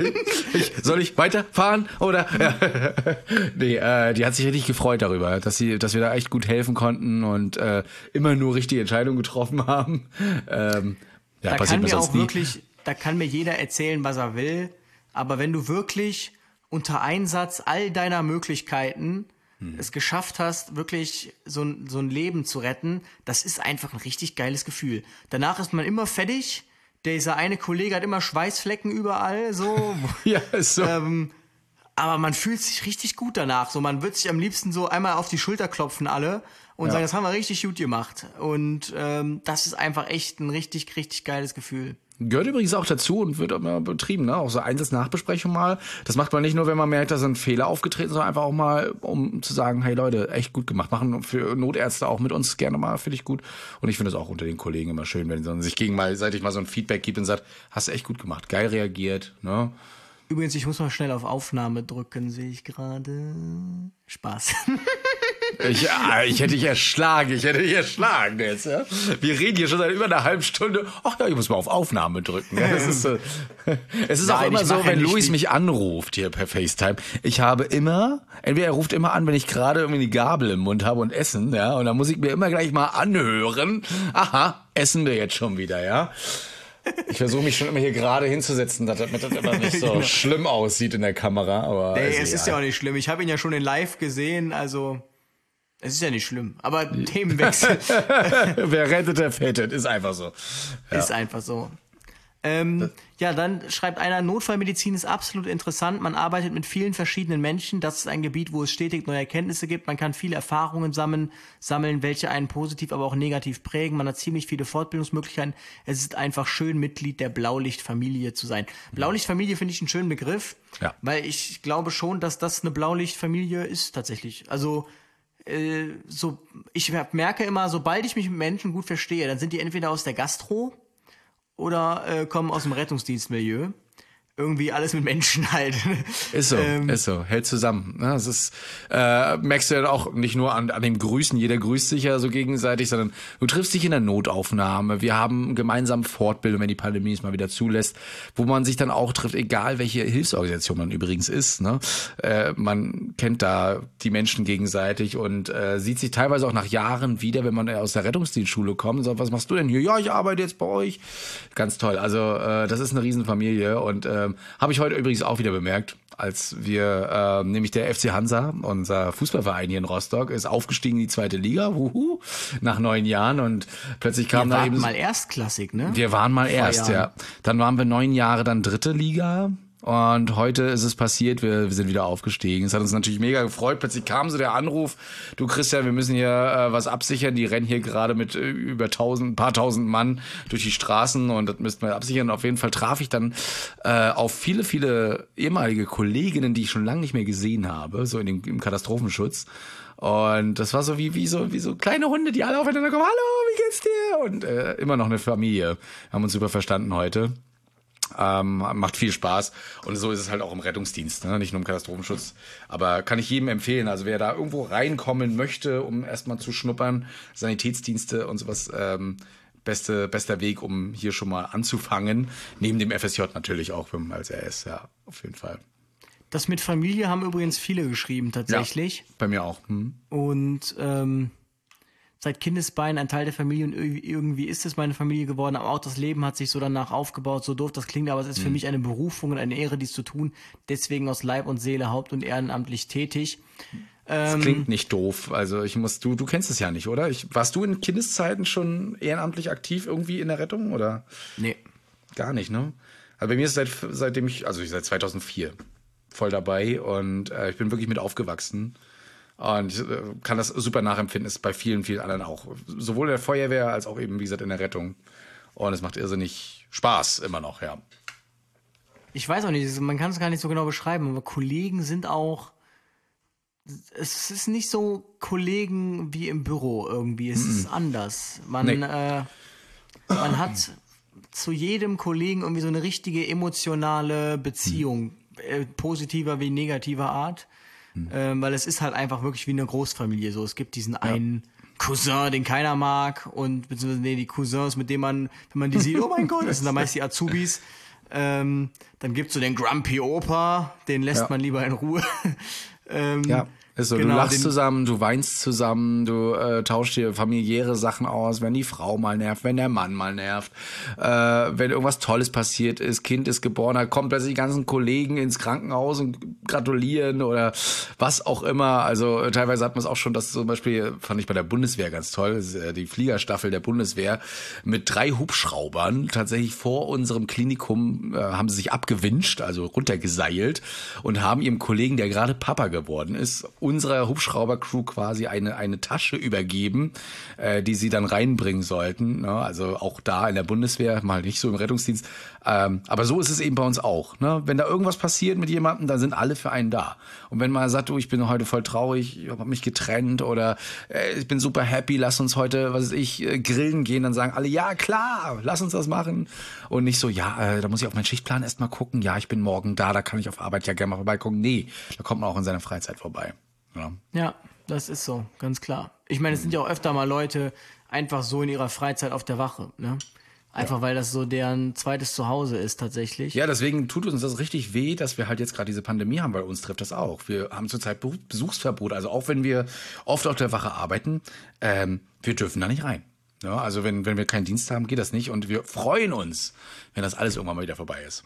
Soll ich weiterfahren? Oder? Ja. Nee, die hat sich richtig gefreut darüber, dass wir da echt gut helfen konnten und immer nur richtige Entscheidungen getroffen haben. Ja, da kann mir jeder erzählen, was er will, aber wenn du wirklich unter Einsatz all deiner Möglichkeiten es geschafft hast, wirklich so ein Leben zu retten, das ist einfach ein richtig geiles Gefühl. Danach ist man immer fertig, dieser eine Kollege hat immer Schweißflecken überall, so. Ja, ist so. Aber man fühlt sich richtig gut danach, so, man wird sich am liebsten so einmal auf die Schulter klopfen alle und sagen, das haben wir richtig gut gemacht. Und das ist einfach echt ein richtig, richtig geiles Gefühl. Gehört übrigens auch dazu und wird immer betrieben, ne? Auch so Einsatznachbesprechung mal. Das macht man nicht nur, wenn man merkt, dass ein Fehler aufgetreten ist, sondern einfach auch mal, um zu sagen, hey Leute, echt gut gemacht. Machen für Notärzte auch mit uns gerne mal, finde ich gut. Und ich finde es auch unter den Kollegen immer schön, wenn man sich gegenseitig mal so ein Feedback gibt und sagt, hast du echt gut gemacht, geil reagiert, ne? Übrigens, ich muss mal schnell auf Aufnahme drücken, sehe ich gerade. Spaß. Ich hätte dich erschlagen jetzt. Ja? Wir reden hier schon seit über einer halben Stunde. Ach ja, ich muss mal auf Aufnahme drücken. Ja? Es ist auch immer so, wenn Luis mich anruft hier per FaceTime. Ich habe immer, entweder er ruft immer an, wenn ich gerade irgendwie eine Gabel im Mund habe und essen, ja, und dann muss ich mir immer gleich mal anhören. Aha, essen wir jetzt schon wieder, ja. Ich versuche mich schon immer hier gerade hinzusetzen, damit das immer nicht so schlimm aussieht in der Kamera. Aber nee, es ist ja auch nicht schlimm. Ich habe ihn ja schon in live gesehen, also es ist ja nicht schlimm. Aber Themenwechsel. Wer rettet, der fettet. Ist einfach so. Ja. Ist einfach so. Ja, dann schreibt einer, Notfallmedizin ist absolut interessant. Man arbeitet mit vielen verschiedenen Menschen. Das ist ein Gebiet, wo es stetig neue Erkenntnisse gibt. Man kann viele Erfahrungen sammeln, welche einen positiv, aber auch negativ prägen. Man hat ziemlich viele Fortbildungsmöglichkeiten. Es ist einfach schön, Mitglied der Blaulichtfamilie zu sein. Blaulichtfamilie finde ich einen schönen Begriff, weil ich glaube schon, dass das eine Blaulichtfamilie ist tatsächlich. Also ich merke immer, sobald ich mich mit Menschen gut verstehe, dann sind die entweder aus der Gastro oder kommen aus dem Rettungsdienstmilieu. irgendwie alles mit Menschen halt. Ist so, hält zusammen. Ja, das ist, merkst du ja auch nicht nur an dem Grüßen, jeder grüßt sich ja so gegenseitig, sondern du triffst dich in der Notaufnahme. Wir haben gemeinsam Fortbildung, wenn die Pandemie es mal wieder zulässt, wo man sich dann auch trifft, egal welche Hilfsorganisation man übrigens ist. Ne? Man kennt da die Menschen gegenseitig und sieht sich teilweise auch nach Jahren wieder, wenn man aus der Rettungsdienstschule kommt und sagt, was machst du denn hier? Ja, ich arbeite jetzt bei euch. Ganz toll. Also das ist eine Riesenfamilie und habe ich heute übrigens auch wieder bemerkt, als wir, nämlich der FC Hansa, unser Fußballverein hier in Rostock, ist aufgestiegen in die 2. Liga, nach 9 Jahren und plötzlich kam da eben... Wir waren mal erstklassig, ne? Wir waren mal Vor erst, Jahren. ja. Dann waren wir 9 Jahre dann 3. Liga. Und heute ist es passiert, wir sind wieder aufgestiegen. Es hat uns natürlich mega gefreut. Plötzlich kam so der Anruf, du Christian, wir müssen hier was absichern. Die rennen hier gerade mit über ein paar tausend Mann durch die Straßen und das müssten wir absichern. Und auf jeden Fall traf ich dann auf viele, viele ehemalige Kolleginnen, die ich schon lange nicht mehr gesehen habe, so im Katastrophenschutz. Und das war so wie so kleine Hunde, die alle aufeinander kommen. Hallo, wie geht's dir? Und immer noch eine Familie. Wir haben uns super verstanden heute. Macht viel Spaß und so ist es halt auch im Rettungsdienst, ne? Nicht nur im Katastrophenschutz, aber kann ich jedem empfehlen, also wer da irgendwo reinkommen möchte, um erstmal zu schnuppern, Sanitätsdienste und sowas, bester Weg, um hier schon mal anzufangen, neben dem FSJ natürlich auch als RS, ja, auf jeden Fall. Das mit Familie haben übrigens viele geschrieben tatsächlich. Ja, bei mir auch. Und seit Kindesbeinen ein Teil der Familie und irgendwie ist es meine Familie geworden, aber auch das Leben hat sich so danach aufgebaut, so doof das klingt, aber es ist für mich eine Berufung und eine Ehre, dies zu tun, deswegen aus Leib und Seele haupt- und ehrenamtlich tätig. Das klingt nicht doof, also du kennst es ja nicht, oder? Warst du in Kindeszeiten schon ehrenamtlich aktiv irgendwie in der Rettung, oder? Nee. Gar nicht, ne? Also bei mir ist es seit 2004 voll dabei und ich bin wirklich mit aufgewachsen. Und ich kann das super nachempfinden, ist bei vielen, vielen anderen auch. Sowohl in der Feuerwehr als auch eben, wie gesagt, in der Rettung. Und es macht irrsinnig Spaß immer noch, ja. Ich weiß auch nicht, man kann es gar nicht so genau beschreiben, aber Kollegen sind auch, es ist nicht so Kollegen wie im Büro irgendwie, es ist anders. Man hat zu jedem Kollegen irgendwie so eine richtige emotionale Beziehung, positiver wie negativer Art. Weil es ist halt einfach wirklich wie eine Großfamilie so. Es gibt diesen einen Cousin, den keiner mag und beziehungsweise die Cousins, mit denen man, wenn man die sieht, oh mein Gott, das sind dann meist die Azubis. Dann gibt's so den Grumpy Opa, den lässt man lieber in Ruhe. Ja, ist so. Genau, du lachst zusammen, du weinst zusammen, du tauschst dir familiäre Sachen aus, wenn die Frau mal nervt, wenn der Mann mal nervt, wenn irgendwas Tolles passiert ist, Kind ist geboren, da kommen plötzlich die ganzen Kollegen ins Krankenhaus und gratulieren oder was auch immer. Also teilweise hat man es auch schon, das zum Beispiel fand ich bei der Bundeswehr ganz toll, das ist, die Fliegerstaffel der Bundeswehr mit 3 Hubschraubern tatsächlich vor unserem Klinikum haben sie sich abgewincht, also runtergeseilt und haben ihrem Kollegen, der gerade Papa geworden ist, unserer Hubschrauber-Crew quasi eine Tasche übergeben, die sie dann reinbringen sollten. Ne? Also auch da in der Bundeswehr, mal nicht so im Rettungsdienst. Aber so ist es eben bei uns auch. Ne? Wenn da irgendwas passiert mit jemandem, dann sind alle für einen da. Und wenn man sagt, du, ich bin heute voll traurig, ich habe mich getrennt oder ich bin super happy, lass uns heute, was weiß ich, grillen gehen, dann sagen alle, ja klar, lass uns das machen. Und nicht so, ja, da muss ich auf meinen Schichtplan erstmal gucken. Ja, ich bin morgen da kann ich auf Arbeit ja gerne mal vorbeigucken. Nee, da kommt man auch in seiner Freizeit vorbei. Ja, das ist so, ganz klar. Ich meine, es sind ja auch öfter mal Leute einfach so in ihrer Freizeit auf der Wache, ne? Einfach weil das so deren zweites Zuhause ist tatsächlich. Ja, deswegen tut uns das richtig weh, dass wir halt jetzt gerade diese Pandemie haben, weil uns trifft das auch. Wir haben zurzeit Besuchsverbot, also auch wenn wir oft auf der Wache arbeiten, wir dürfen da nicht rein. Ja, also wenn wir keinen Dienst haben, geht das nicht und wir freuen uns, wenn das alles irgendwann mal wieder vorbei ist.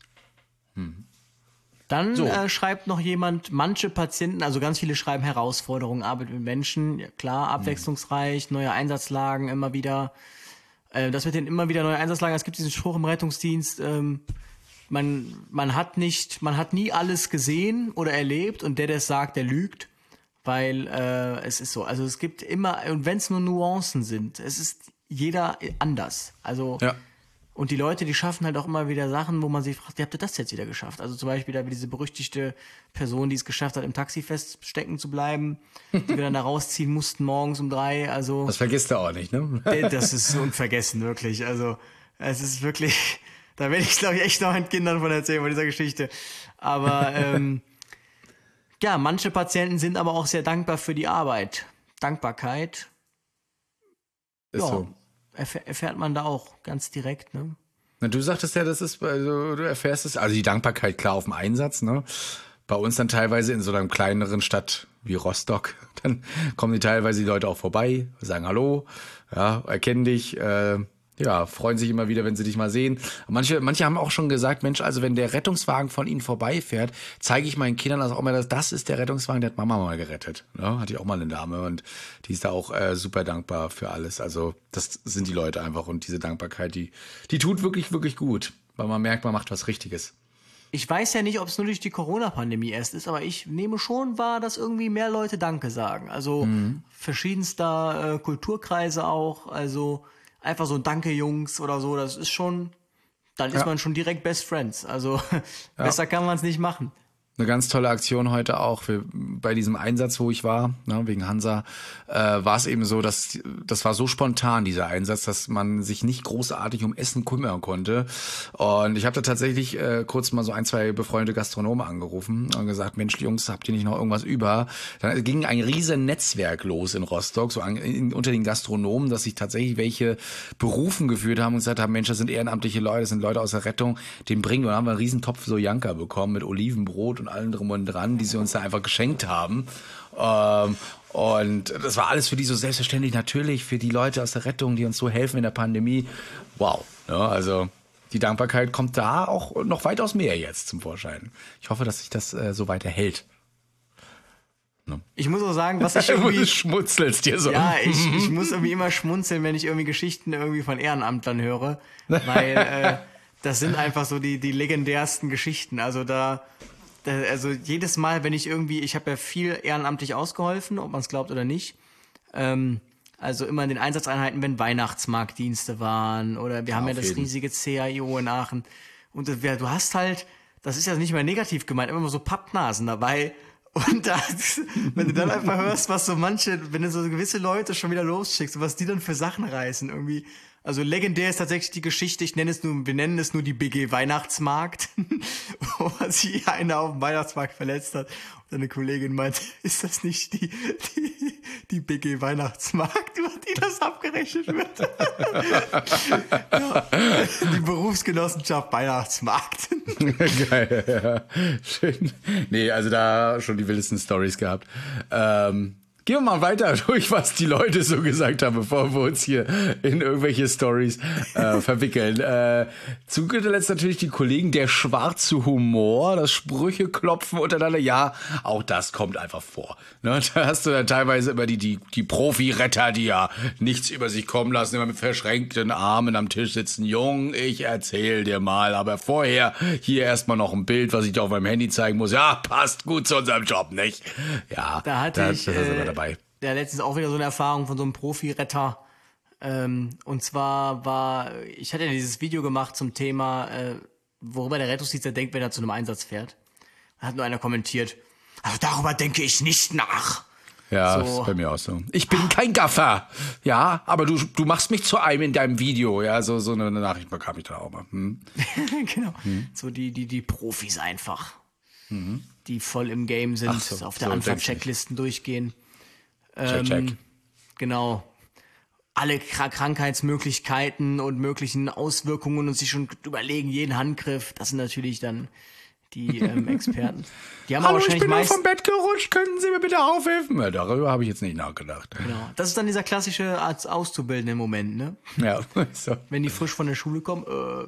Dann schreibt noch jemand, manche Patienten, also ganz viele schreiben Herausforderungen, Arbeit mit Menschen, ja, klar, abwechslungsreich, neue Einsatzlagen immer wieder. Das mit den immer wieder neue Einsatzlagen, es gibt diesen Spruch im Rettungsdienst, man hat nie alles gesehen oder erlebt und der es sagt, der lügt, weil es ist so, also es gibt immer, und wenn es nur Nuancen sind, es ist jeder anders, also und die Leute, die schaffen halt auch immer wieder Sachen, wo man sich fragt, wie habt ihr das jetzt wieder geschafft? Also zum Beispiel da diese berüchtigte Person, die es geschafft hat, im Taxi feststecken zu bleiben, die wir dann da rausziehen mussten morgens um 3. Also das vergisst du auch nicht, ne? das ist unvergessen, wirklich. Also es ist wirklich Da werde ich, glaube ich, echt noch meinen Kindern von erzählen, von dieser Geschichte. Aber ja, manche Patienten sind aber auch sehr dankbar für die Arbeit. Dankbarkeit, Ist ja, so. erfährt man da auch ganz direkt, ne? Na, du sagtest ja, das ist, also du erfährst es, also die Dankbarkeit klar auf dem Einsatz, ne? Bei uns dann teilweise in so einer kleineren Stadt wie Rostock, dann kommen teilweise die Leute auch vorbei, sagen Hallo, ja, erkennen dich, ja, freuen sich immer wieder, wenn sie dich mal sehen. Manche haben auch schon gesagt, Mensch, also wenn der Rettungswagen von ihnen vorbeifährt, zeige ich meinen Kindern also auch mal, das ist der Rettungswagen, der hat Mama mal gerettet. Ne? Hatte ich auch mal eine Dame und die ist da auch super dankbar für alles. Also das sind die Leute einfach und diese Dankbarkeit, die tut wirklich, wirklich gut, weil man merkt, man macht was Richtiges. Ich weiß ja nicht, ob es nur durch die Corona-Pandemie erst ist, aber ich nehme schon wahr, dass irgendwie mehr Leute Danke sagen. Also verschiedenster Kulturkreise auch, also einfach so Danke Jungs oder so, das ist schon, dann ist man schon direkt Best Friends. Also besser kann man es nicht machen. Eine ganz tolle Aktion heute auch bei diesem Einsatz, wo ich war, ne, wegen Hansa, war es eben so, dass das war so spontan, dieser Einsatz, dass man sich nicht großartig um Essen kümmern konnte. Und ich habe da tatsächlich kurz mal so 1, 2 befreundete Gastronomen angerufen und gesagt, Mensch, Jungs, habt ihr nicht noch irgendwas über? Dann ging ein riesen Netzwerk los in Rostock, so unter den Gastronomen, dass sich tatsächlich welche berufen gefühlt haben und gesagt haben, Mensch, das sind ehrenamtliche Leute, das sind Leute aus der Rettung, den bringen wir. Und dann haben wir einen riesen Topf Sojanka bekommen mit Olivenbrot und allem drum und dran, die sie uns da einfach geschenkt haben. Und das war alles für die so selbstverständlich, natürlich für die Leute aus der Rettung, die uns so helfen in der Pandemie. Wow. Ja, also die Dankbarkeit kommt da auch noch weitaus mehr jetzt zum Vorschein. Ich hoffe, dass sich das so weiter hält. Ich muss auch sagen, was ich Du irgendwie... schmunzelst dir so. Ja, ich muss irgendwie immer schmunzeln, wenn ich irgendwie Geschichten irgendwie von Ehrenamtlern höre, weil das sind einfach so die legendärsten Geschichten. Also also jedes Mal, wenn ich habe ja viel ehrenamtlich ausgeholfen, ob man es glaubt oder nicht. Also immer in den Einsatzeinheiten, wenn Weihnachtsmarktdienste waren oder wir haben ja das riesige CAIO in Aachen. Und du hast halt, das ist ja nicht mehr negativ gemeint, immer so Pappnasen dabei. Und wenn du dann einfach hörst, was so wenn du so gewisse Leute schon wieder losschickst, was die dann für Sachen reißen, irgendwie. Also legendär ist tatsächlich die Geschichte, wir nennen es nur die BG Weihnachtsmarkt, wo sich einer auf dem Weihnachtsmarkt verletzt hat. Und eine Kollegin meinte, ist das nicht die BG Weihnachtsmarkt, über die das abgerechnet wird? Ja, die Berufsgenossenschaft Weihnachtsmarkt. Geil, ja. Schön. Nee, also da schon die wildesten Stories gehabt. Gehen wir mal weiter durch, was die Leute so gesagt haben, bevor wir uns hier in irgendwelche Stories verwickeln. Zu guter Letzt natürlich die Kollegen, der schwarze Humor, das Sprüche klopfen untereinander. Ja, auch das kommt einfach vor. Ne? Da hast du dann teilweise immer die Profi-Retter, die ja nichts über sich kommen lassen, immer mit verschränkten Armen am Tisch sitzen. Jung, ich erzähl dir mal, aber vorher hier erstmal noch ein Bild, was ich dir auf meinem Handy zeigen muss. Ja, passt gut zu unserem Job, nicht? Ja, da hatte ich dabei. Ja, letztens auch wieder so eine Erfahrung von so einem Profi-Retter. Und zwar ich hatte ja dieses Video gemacht zum Thema, worüber der Rettungsdienst denkt, wenn er zu einem Einsatz fährt. Da hat nur einer kommentiert, also darüber denke ich nicht nach. Ja, So. das ist bei mir auch so. Ich bin kein Gaffer. Ja, aber du machst mich zu einem in deinem Video. Ja, so eine Nachricht bekam ich da auch mal. Genau. So die Profis einfach. Die voll im Game sind, Ach so, auf der so Anfahrt-Checklisten durchgehen. Check. Genau. Alle Krankheitsmöglichkeiten und möglichen Auswirkungen und sich schon überlegen, jeden Handgriff. Das sind natürlich dann die Experten. Die haben Hallo, aber ich wahrscheinlich bin nur vom Bett gerutscht. Könnten Sie mir bitte aufhelfen? Ja, darüber habe ich jetzt nicht nachgedacht. Genau. Das ist dann dieser klassische als Auszubildende Moment, ne? Ja, so. Wenn die frisch von der Schule kommen,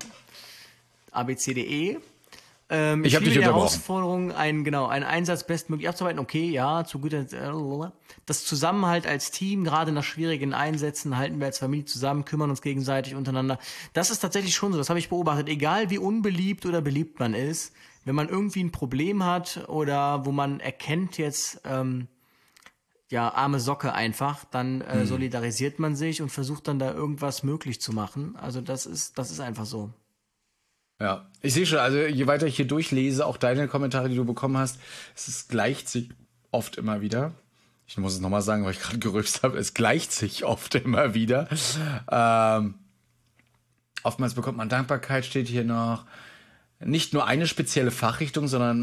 ABCDE. Ich habe dich die unterbrochen. Herausforderung, einen Einsatz bestmöglich abzuarbeiten. Okay, ja, zu guter das Zusammenhalt als Team, gerade nach schwierigen Einsätzen, halten wir als Familie zusammen, kümmern uns gegenseitig untereinander. Das ist tatsächlich schon so, das habe ich beobachtet. Egal wie unbeliebt oder beliebt man ist, wenn man irgendwie ein Problem hat oder wo man erkennt jetzt, arme Socke einfach, dann solidarisiert man sich und versucht dann da irgendwas möglich zu machen. Also das ist einfach so. Ja, ich sehe schon, also je weiter ich hier durchlese, auch deine Kommentare, die du bekommen hast, es gleicht sich oft immer wieder. Ich muss es nochmal sagen, weil ich gerade gerülpst habe, es gleicht sich oft immer wieder. Oftmals bekommt man Dankbarkeit, steht hier noch. Nicht nur eine spezielle Fachrichtung, sondern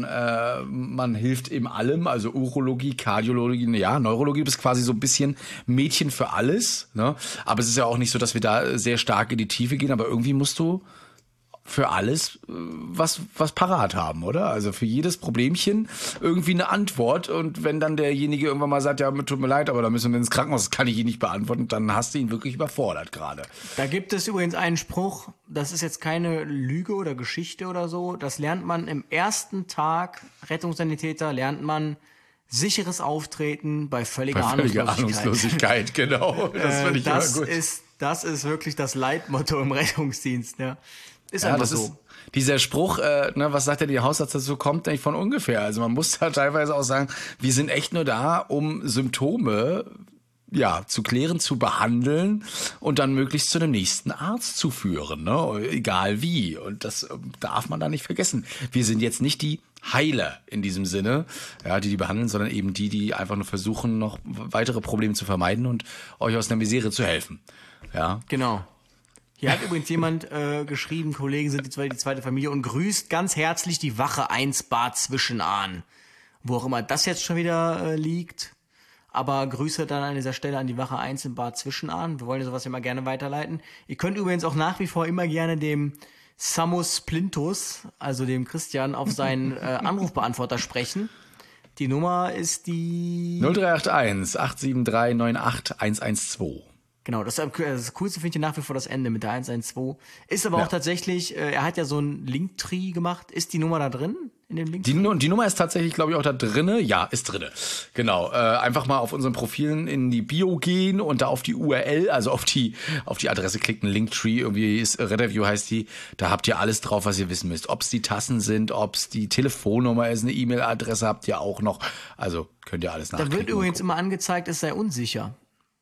man hilft in allem, also Urologie, Kardiologie, ja, Neurologie, du bist quasi so ein bisschen Mädchen für alles, ne? Aber es ist ja auch nicht so, dass wir da sehr stark in die Tiefe gehen, aber irgendwie musst du für alles was parat haben, oder? Also für jedes Problemchen irgendwie eine Antwort, und wenn dann derjenige irgendwann mal sagt, ja, tut mir leid, aber da müssen wir ins Krankenhaus, das kann ich Ihnen nicht beantworten, dann hast du ihn wirklich überfordert gerade. Da gibt es übrigens einen Spruch, das ist jetzt keine Lüge oder Geschichte oder so, das lernt man im ersten Tag Rettungssanitäter, lernt man sicheres Auftreten bei völliger Ahnungslosigkeit, genau. Das finde ich immer gut. Das ist wirklich das Leitmotto im Rettungsdienst, ja. Ist einfach so. Ist dieser Spruch, was sagt der Hausarzt dazu, kommt nicht von ungefähr. Also man muss da teilweise auch sagen, wir sind echt nur da, um Symptome zu klären, zu behandeln und dann möglichst zu einem nächsten Arzt zu führen, ne? Egal wie. Und das darf man da nicht vergessen. Wir sind jetzt nicht die Heiler in diesem Sinne, ja, die behandeln, sondern eben die einfach nur versuchen, noch weitere Probleme zu vermeiden und euch aus der Misere zu helfen. Ja. Genau. Hier hat übrigens jemand geschrieben, Kollegen sind die zweite Familie und grüßt ganz herzlich die Wache 1 Bad Zwischenahn. Wo auch immer das jetzt schon wieder liegt. Aber Grüße dann an dieser Stelle an die Wache 1 in Bad Zwischenahn. Wir wollen ja sowas immer gerne weiterleiten. Ihr könnt übrigens auch nach wie vor immer gerne dem Samus Plintus, also dem Christian, auf seinen Anrufbeantworter sprechen. Die Nummer ist die 0381 873 98 112. Genau, das Coolste finde ich nach wie vor das Ende mit der 112. Ist aber auch tatsächlich, er hat ja so ein Linktree gemacht. Ist die Nummer da drin in dem Linktree? Die Nummer ist tatsächlich, glaube ich, auch da drinne. Ja, ist drinne. Genau. Einfach mal auf unseren Profilen in die Bio gehen und da auf die URL, also auf die Adresse klicken. Linktree, irgendwie ist Redeview heißt die. Da habt ihr alles drauf, was ihr wissen müsst. Ob es die Tassen sind, ob es die Telefonnummer ist, eine E-Mail-Adresse habt ihr auch noch. Also könnt ihr alles nachklicken. Da wird übrigens immer angezeigt, es sei unsicher.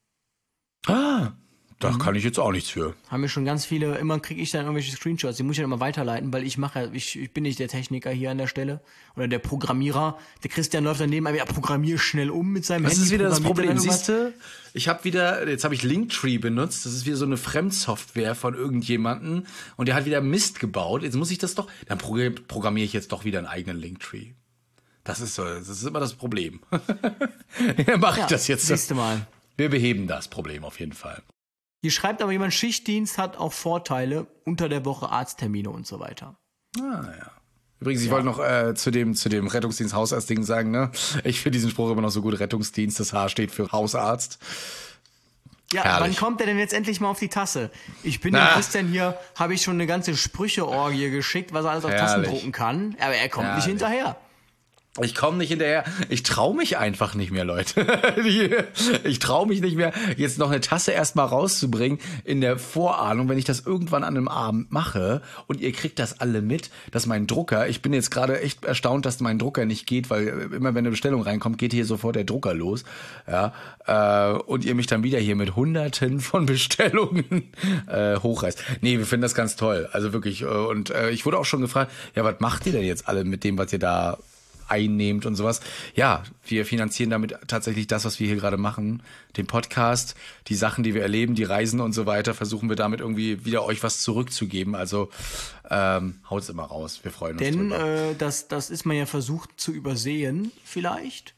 Da kann ich jetzt auch nichts für. Haben wir schon ganz viele, immer kriege ich dann irgendwelche Screenshots, die muss ich dann immer weiterleiten, weil ich bin nicht der Techniker hier an der Stelle oder der Programmierer. Der Christian läuft daneben, aber er programmiert schnell um mit seinem Handy. Das ist wieder das Problem, siehst du? Jetzt habe ich Linktree benutzt, das ist wieder so eine Fremdsoftware von irgendjemandem und der hat wieder Mist gebaut. Jetzt muss ich das doch, dann programmiere ich jetzt doch wieder einen eigenen Linktree. Das ist immer das Problem. Dann mache ich das jetzt. Nächste Mal. Wir beheben das Problem auf jeden Fall. Hier schreibt aber jemand, Schichtdienst hat auch Vorteile, unter der Woche Arzttermine und so weiter. Ja. Übrigens, ich wollte noch zu dem Rettungsdienst Hausarzt-Ding sagen, ne? Ich finde diesen Spruch immer noch so gut. Rettungsdienst, das H steht für Hausarzt. Ja, herrlich. Wann kommt der denn jetzt endlich mal auf die Tasse? Ich bin dem Christian hier, habe ich schon eine ganze Sprücheorgie geschickt, was er alles auf Tassen drucken kann. Aber er kommt nicht hinterher. Ich komme nicht hinterher. Ich traue mich einfach nicht mehr, Leute. Ich traue mich nicht mehr, jetzt noch eine Tasse erstmal rauszubringen in der Vorahnung, wenn ich das irgendwann an einem Abend mache und ihr kriegt das alle mit, dass mein Drucker, ich bin jetzt gerade echt erstaunt, dass mein Drucker nicht geht, weil immer wenn eine Bestellung reinkommt, geht hier sofort der Drucker los. Ja, und ihr mich dann wieder hier mit Hunderten von Bestellungen hochreißt. Nee, wir finden das ganz toll. Also wirklich. Und ich wurde auch schon gefragt, ja, was macht ihr denn jetzt alle mit dem, was ihr da einnehmt und sowas. Ja, wir finanzieren damit tatsächlich das, was wir hier gerade machen, den Podcast, die Sachen, die wir erleben, die Reisen und so weiter, versuchen wir damit irgendwie wieder euch was zurückzugeben. Also haut's immer raus, wir freuen uns drüber. Denn das ist man ja versucht zu übersehen vielleicht,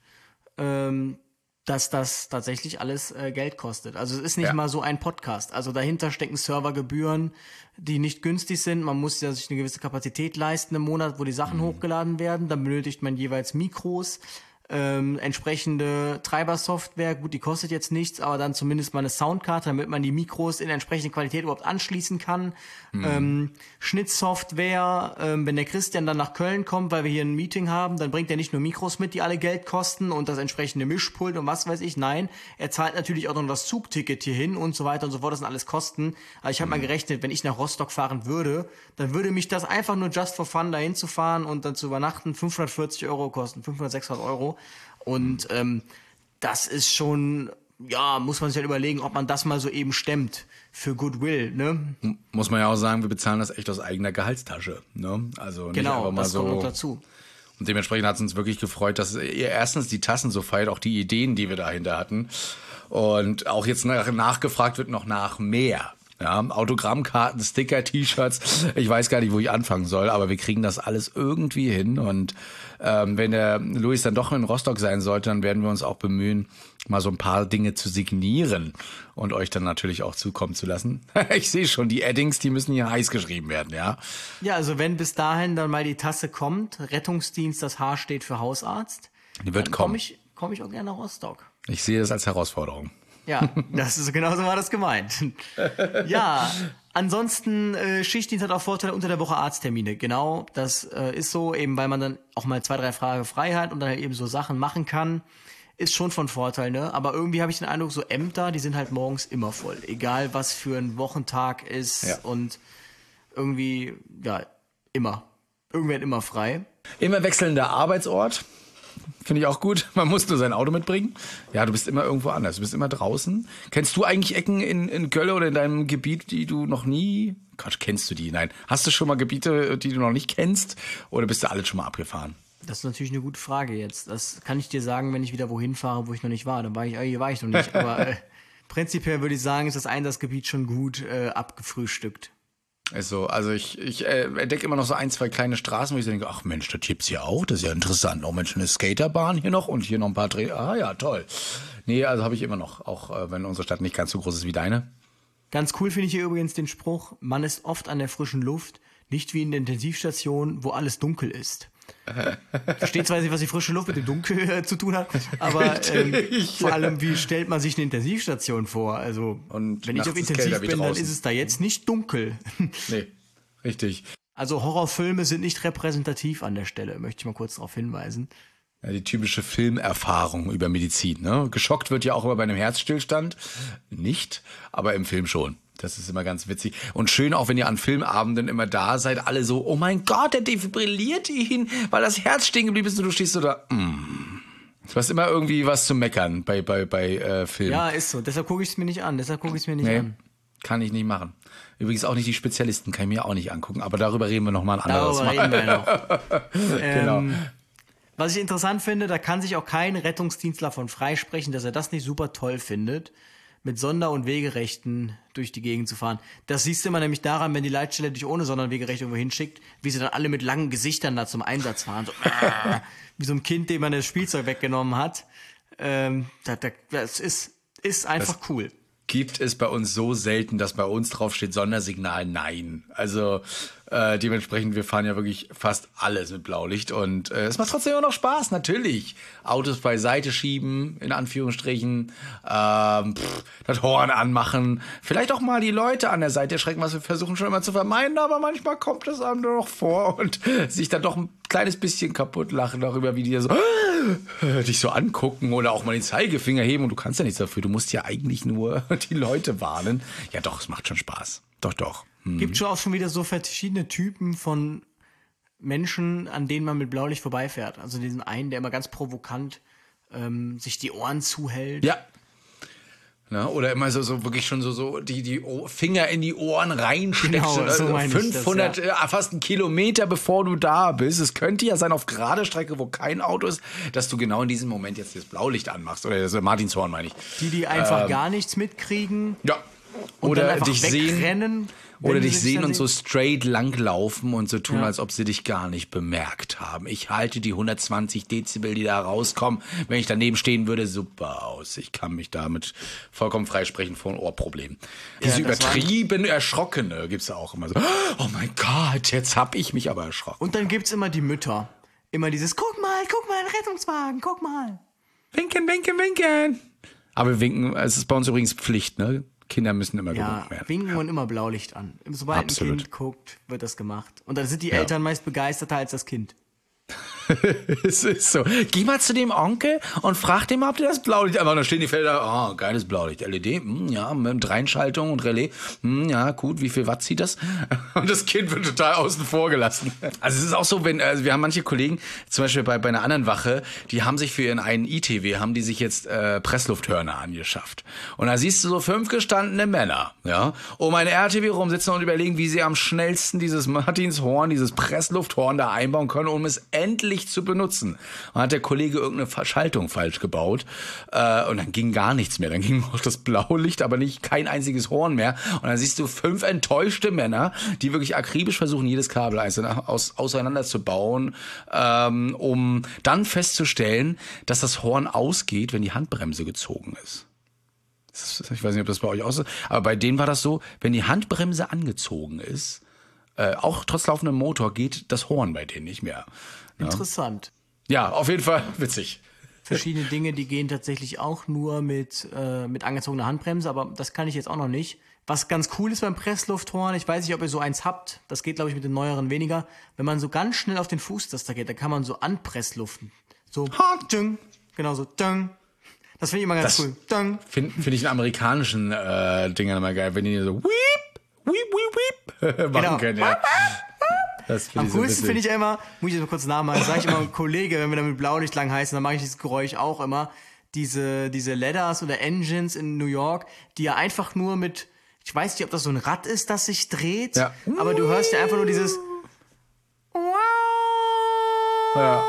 dass das tatsächlich alles Geld kostet. Also es ist nicht mal so ein Podcast. Also dahinter stecken Servergebühren, die nicht günstig sind. Man muss ja sich eine gewisse Kapazität leisten im Monat, wo die Sachen hochgeladen werden. Dann benötigt man jeweils Mikros, entsprechende Treibersoftware. Gut, die kostet jetzt nichts, aber dann zumindest mal eine Soundkarte, damit man die Mikros in entsprechende Qualität überhaupt anschließen kann. Schnittsoftware, wenn der Christian dann nach Köln kommt, weil wir hier ein Meeting haben, dann bringt er nicht nur Mikros mit, die alle Geld kosten und das entsprechende Mischpult und was weiß ich. Nein, er zahlt natürlich auch noch das Zugticket hierhin und so weiter und so fort. Das sind alles Kosten. Aber ich habe mal gerechnet, wenn ich nach Rostock fahren würde, dann würde mich das einfach nur just for fun dahin zu fahren und dann zu übernachten 540 Euro kosten, 500, 600 Euro. Und das ist schon, ja, muss man sich halt überlegen, ob man das mal so eben stemmt für Goodwill, ne? Muss man ja auch sagen, wir bezahlen das echt aus eigener Gehaltstasche, ne? Also nicht genau, einfach mal das so. kommt noch dazu. Und dementsprechend hat es uns wirklich gefreut, dass ihr erstens die Tassen so feiert, auch die Ideen, die wir dahinter hatten. Und auch jetzt nachgefragt wird noch nach mehr. Ja, Autogrammkarten, Sticker, T-Shirts. Ich weiß gar nicht, wo ich anfangen soll, aber wir kriegen das alles irgendwie hin. Und wenn der Luis dann doch in Rostock sein sollte, dann werden wir uns auch bemühen, mal so ein paar Dinge zu signieren und euch dann natürlich auch zukommen zu lassen. Ich sehe schon, die Addings, die müssen hier heiß geschrieben werden, ja. Ja, also wenn bis dahin dann mal die Tasse kommt, Rettungsdienst, das H steht für Hausarzt, Die wird dann kommen. komme ich auch gerne nach Rostock. Ich sehe das als Herausforderung. Ja, genauso war das gemeint. Ja, ansonsten, Schichtdienst hat auch Vorteile, unter der Woche Arzttermine. Genau, das ist so, eben weil man dann auch mal 2, 3 Tage frei hat und dann halt eben so Sachen machen kann. Ist schon von Vorteil, ne? Aber irgendwie habe ich den Eindruck, so Ämter, die sind halt morgens immer voll. Egal, was für ein Wochentag ist und irgendwie, ja, immer. Irgendwer hat immer frei. Immer wechselnder Arbeitsort. Finde ich auch gut. Man muss nur sein Auto mitbringen. Ja, du bist immer irgendwo anders. Du bist immer draußen. Kennst du eigentlich Ecken in Gölle oder in deinem Gebiet, die du noch nie... Gott, kennst du die? Nein. Hast du schon mal Gebiete, die du noch nicht kennst? Oder bist du alle schon mal abgefahren? Das ist natürlich eine gute Frage jetzt. Das kann ich dir sagen, wenn ich wieder wohin fahre, wo ich noch nicht war. Dann hier war ich noch nicht. Aber prinzipiell würde ich sagen, ist das Einsatzgebiet schon gut abgefrühstückt. Also ich entdecke immer noch so 1, 2 kleine Straßen, wo ich so denke, ach Mensch, das gibt's hier auch, das ist ja interessant. Oh Mensch, eine Skaterbahn hier noch und hier noch ein paar Ah ja, toll. Nee, also habe ich immer noch, auch wenn unsere Stadt nicht ganz so groß ist wie deine. Ganz cool finde ich hier übrigens den Spruch, man ist oft an der frischen Luft, nicht wie in der Intensivstation, wo alles dunkel ist. Ich verstehe zwar nicht, was die frische Luft mit dem Dunkel zu tun hat, aber vor allem, wie stellt man sich eine Intensivstation vor? Also, Und wenn ich auf Intensiv bin, dann ist es da jetzt nicht dunkel. Nee, richtig. Also Horrorfilme sind nicht repräsentativ an der Stelle, möchte ich mal kurz darauf hinweisen. Ja, die typische Filmerfahrung über Medizin. Ne? Geschockt wird ja auch immer bei einem Herzstillstand. Nicht, aber im Film schon. Das ist immer ganz witzig. Und schön auch, wenn ihr an Filmabenden immer da seid, alle so, oh mein Gott, der defibrilliert ihn, weil das Herz stehen geblieben ist und du stehst so da, Du hast immer irgendwie was zu meckern bei Filmen. Ja, ist so. Deshalb gucke ich es mir nicht an. Nee, kann ich nicht machen. Übrigens auch nicht die Spezialisten, kann ich mir auch nicht angucken. Aber darüber reden wir nochmal ein anderes Mal. Darüber reden wir noch. Genau. Was ich interessant finde, da kann sich auch kein Rettungsdienstler von freisprechen, dass er das nicht super toll findet, mit Sonder- und Wegerechten durch die Gegend zu fahren. Das siehst du immer nämlich daran, wenn die Leitstelle dich ohne Sonder- und Wegerecht irgendwo hinschickt, wie sie dann alle mit langen Gesichtern da zum Einsatz fahren. So, wie so ein Kind, dem man das Spielzeug weggenommen hat. Das ist einfach cool. Gibt es bei uns so selten, dass bei uns drauf steht Sondersignal? Nein. Also dementsprechend, wir fahren ja wirklich fast alles mit Blaulicht und es macht trotzdem immer noch Spaß, natürlich. Autos beiseite schieben, in Anführungsstrichen, das Horn anmachen, vielleicht auch mal die Leute an der Seite erschrecken, was wir versuchen schon immer zu vermeiden, aber manchmal kommt es einem nur noch vor und sich dann doch ein kleines bisschen kaputt lachen darüber, wie die so dich so angucken oder auch mal den Zeigefinger heben und du kannst ja nichts dafür, du musst ja eigentlich nur die Leute warnen. Ja doch, es macht schon Spaß. Doch. Gibt schon auch schon wieder so verschiedene Typen von Menschen, an denen man mit Blaulicht vorbeifährt. Also diesen einen, der immer ganz provokant sich die Ohren zuhält. Ja. Na, oder immer so wirklich schon so die Finger in die Ohren reinsteckt. Genau, so meine ich das, 500, fast einen Kilometer bevor du da bist. Es könnte ja sein, auf gerade Strecke, wo kein Auto ist, dass du genau in diesem Moment jetzt das Blaulicht anmachst. Oder das Martinshorn, meine ich. Die einfach gar nichts mitkriegen. Ja. Und oder dann einfach dich wegrennen. Oder dich sehen und so straight langlaufen und so tun, als ob sie dich gar nicht bemerkt haben. Ich halte die 120 Dezibel, die da rauskommen, wenn ich daneben stehen würde, super aus. Ich kann mich damit vollkommen freisprechen vor einem Ohrproblem. Diese übertrieben Erschrockene gibt's da auch immer so. Oh mein Gott, jetzt hab ich mich aber erschrocken. Und dann gibt's immer die Mütter. Immer dieses, guck mal, ein Rettungswagen, guck mal. Winken. Aber winken, es ist bei uns übrigens Pflicht, ne? Kinder müssen immer gewunken werden. Winken und immer Blaulicht an. Sobald Absolut. ein Kind guckt, wird das gemacht. Und dann sind die Eltern meist begeisterter als das Kind. Es ist so. Geh mal zu dem Onkel und frag den mal, ob der das Blaulicht einfach. Da stehen die Felder, geiles Blaulicht, LED, ja, mit Dreinschaltung und Relais, ja, gut, wie viel Watt zieht das? Und das Kind wird total außen vor gelassen. Also es ist auch so, wir haben manche Kollegen, zum Beispiel bei einer anderen Wache, die haben sich für ihren einen ITW, haben die sich jetzt Presslufthörner angeschafft. Und da siehst du so 5 gestandene Männer, ja, um ein RTW rumsitzen und überlegen, wie sie am schnellsten dieses Martinshorn, dieses Presslufthorn da einbauen können, um es endlich Blaulicht zu benutzen. Und hat der Kollege irgendeine Schaltung falsch gebaut und dann ging gar nichts mehr. Dann ging auch das Blaulicht, aber kein einziges Horn mehr. Und dann siehst du 5 enttäuschte Männer, die wirklich akribisch versuchen, jedes Kabel auseinander zu bauen, um dann festzustellen, dass das Horn ausgeht, wenn die Handbremse gezogen ist. Ich weiß nicht, ob das bei euch auch so ist, aber bei denen war das so, wenn die Handbremse angezogen ist, auch trotz laufendem Motor geht das Horn bei denen nicht mehr. Ja? Interessant. Ja, auf jeden Fall witzig. Verschiedene Dinge, die gehen tatsächlich auch nur mit angezogener Handbremse, aber das kann ich jetzt auch noch nicht. Was ganz cool ist beim Presslufthorn, ich weiß nicht, ob ihr so eins habt, das geht, glaube ich, mit den neueren weniger. Wenn man so ganz schnell auf den Fußtaster geht, dann kann man so anpressluften. So, ding, genau so, ding. Das finde ich immer ganz cool. Finde ich in amerikanischen Dingern immer geil, wenn die so weep, weep, weep, weep machen können. Ja. Am coolsten finde ich immer, muss ich jetzt mal kurz nachmachen, sage ich immer einem Kollege, wenn wir da mit Blaulicht lang heißen, dann mache ich dieses Geräusch auch immer. Diese Ladders oder Engines in New York, die ja einfach nur mit, ich weiß nicht, ob das so ein Rad ist, das sich dreht, ja. Aber du hörst ja einfach nur dieses ja.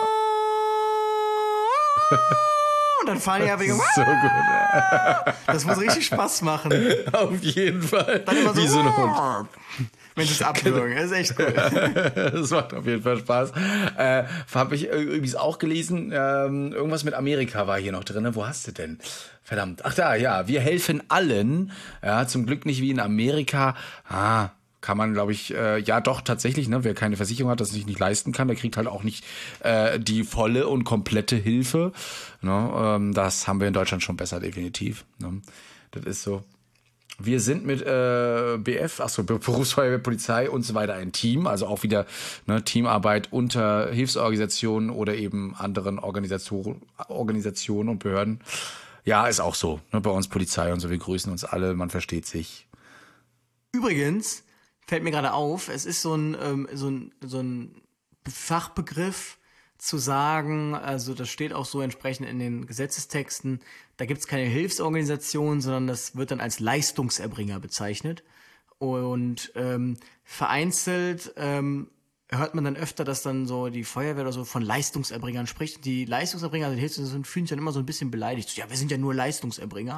Und dann fahren die ja wegen. Das ist so gut. Das muss richtig Spaß machen. Auf jeden Fall. Dann immer so, wie so ein Hund. Wenn sie es abwürgen. Das ist echt cool. Das macht auf jeden Fall Spaß. Habe ich übrigens auch gelesen, irgendwas mit Amerika war hier noch drin. Wo hast du denn? Verdammt. Ach da, ja. Wir helfen allen. Ja, zum Glück nicht wie in Amerika. Kann man, glaube ich, ja doch tatsächlich, ne, wer keine Versicherung hat, das sich nicht leisten kann, der kriegt halt auch nicht die volle und komplette Hilfe. Ne, das haben wir in Deutschland schon besser, definitiv. Ne. Das ist so. Wir sind mit BF, Berufsfeuerwehr, Polizei und so weiter ein Team, also auch wieder Teamarbeit unter Hilfsorganisationen oder eben anderen Organisationen und Behörden. Ja, ist auch so. Ne, bei uns Polizei und so, wir grüßen uns alle, man versteht sich. Übrigens fällt mir gerade auf, es ist so ein Fachbegriff zu sagen, also das steht auch so entsprechend in den Gesetzestexten, da gibt es keine Hilfsorganisation, sondern das wird dann als Leistungserbringer bezeichnet. Und vereinzelt hört man dann öfter, dass dann so die Feuerwehr oder so von Leistungserbringern spricht. Die Leistungserbringer, also die Hilfsorganisationen, fühlen sich dann immer so ein bisschen beleidigt. Ja, wir sind ja nur Leistungserbringer.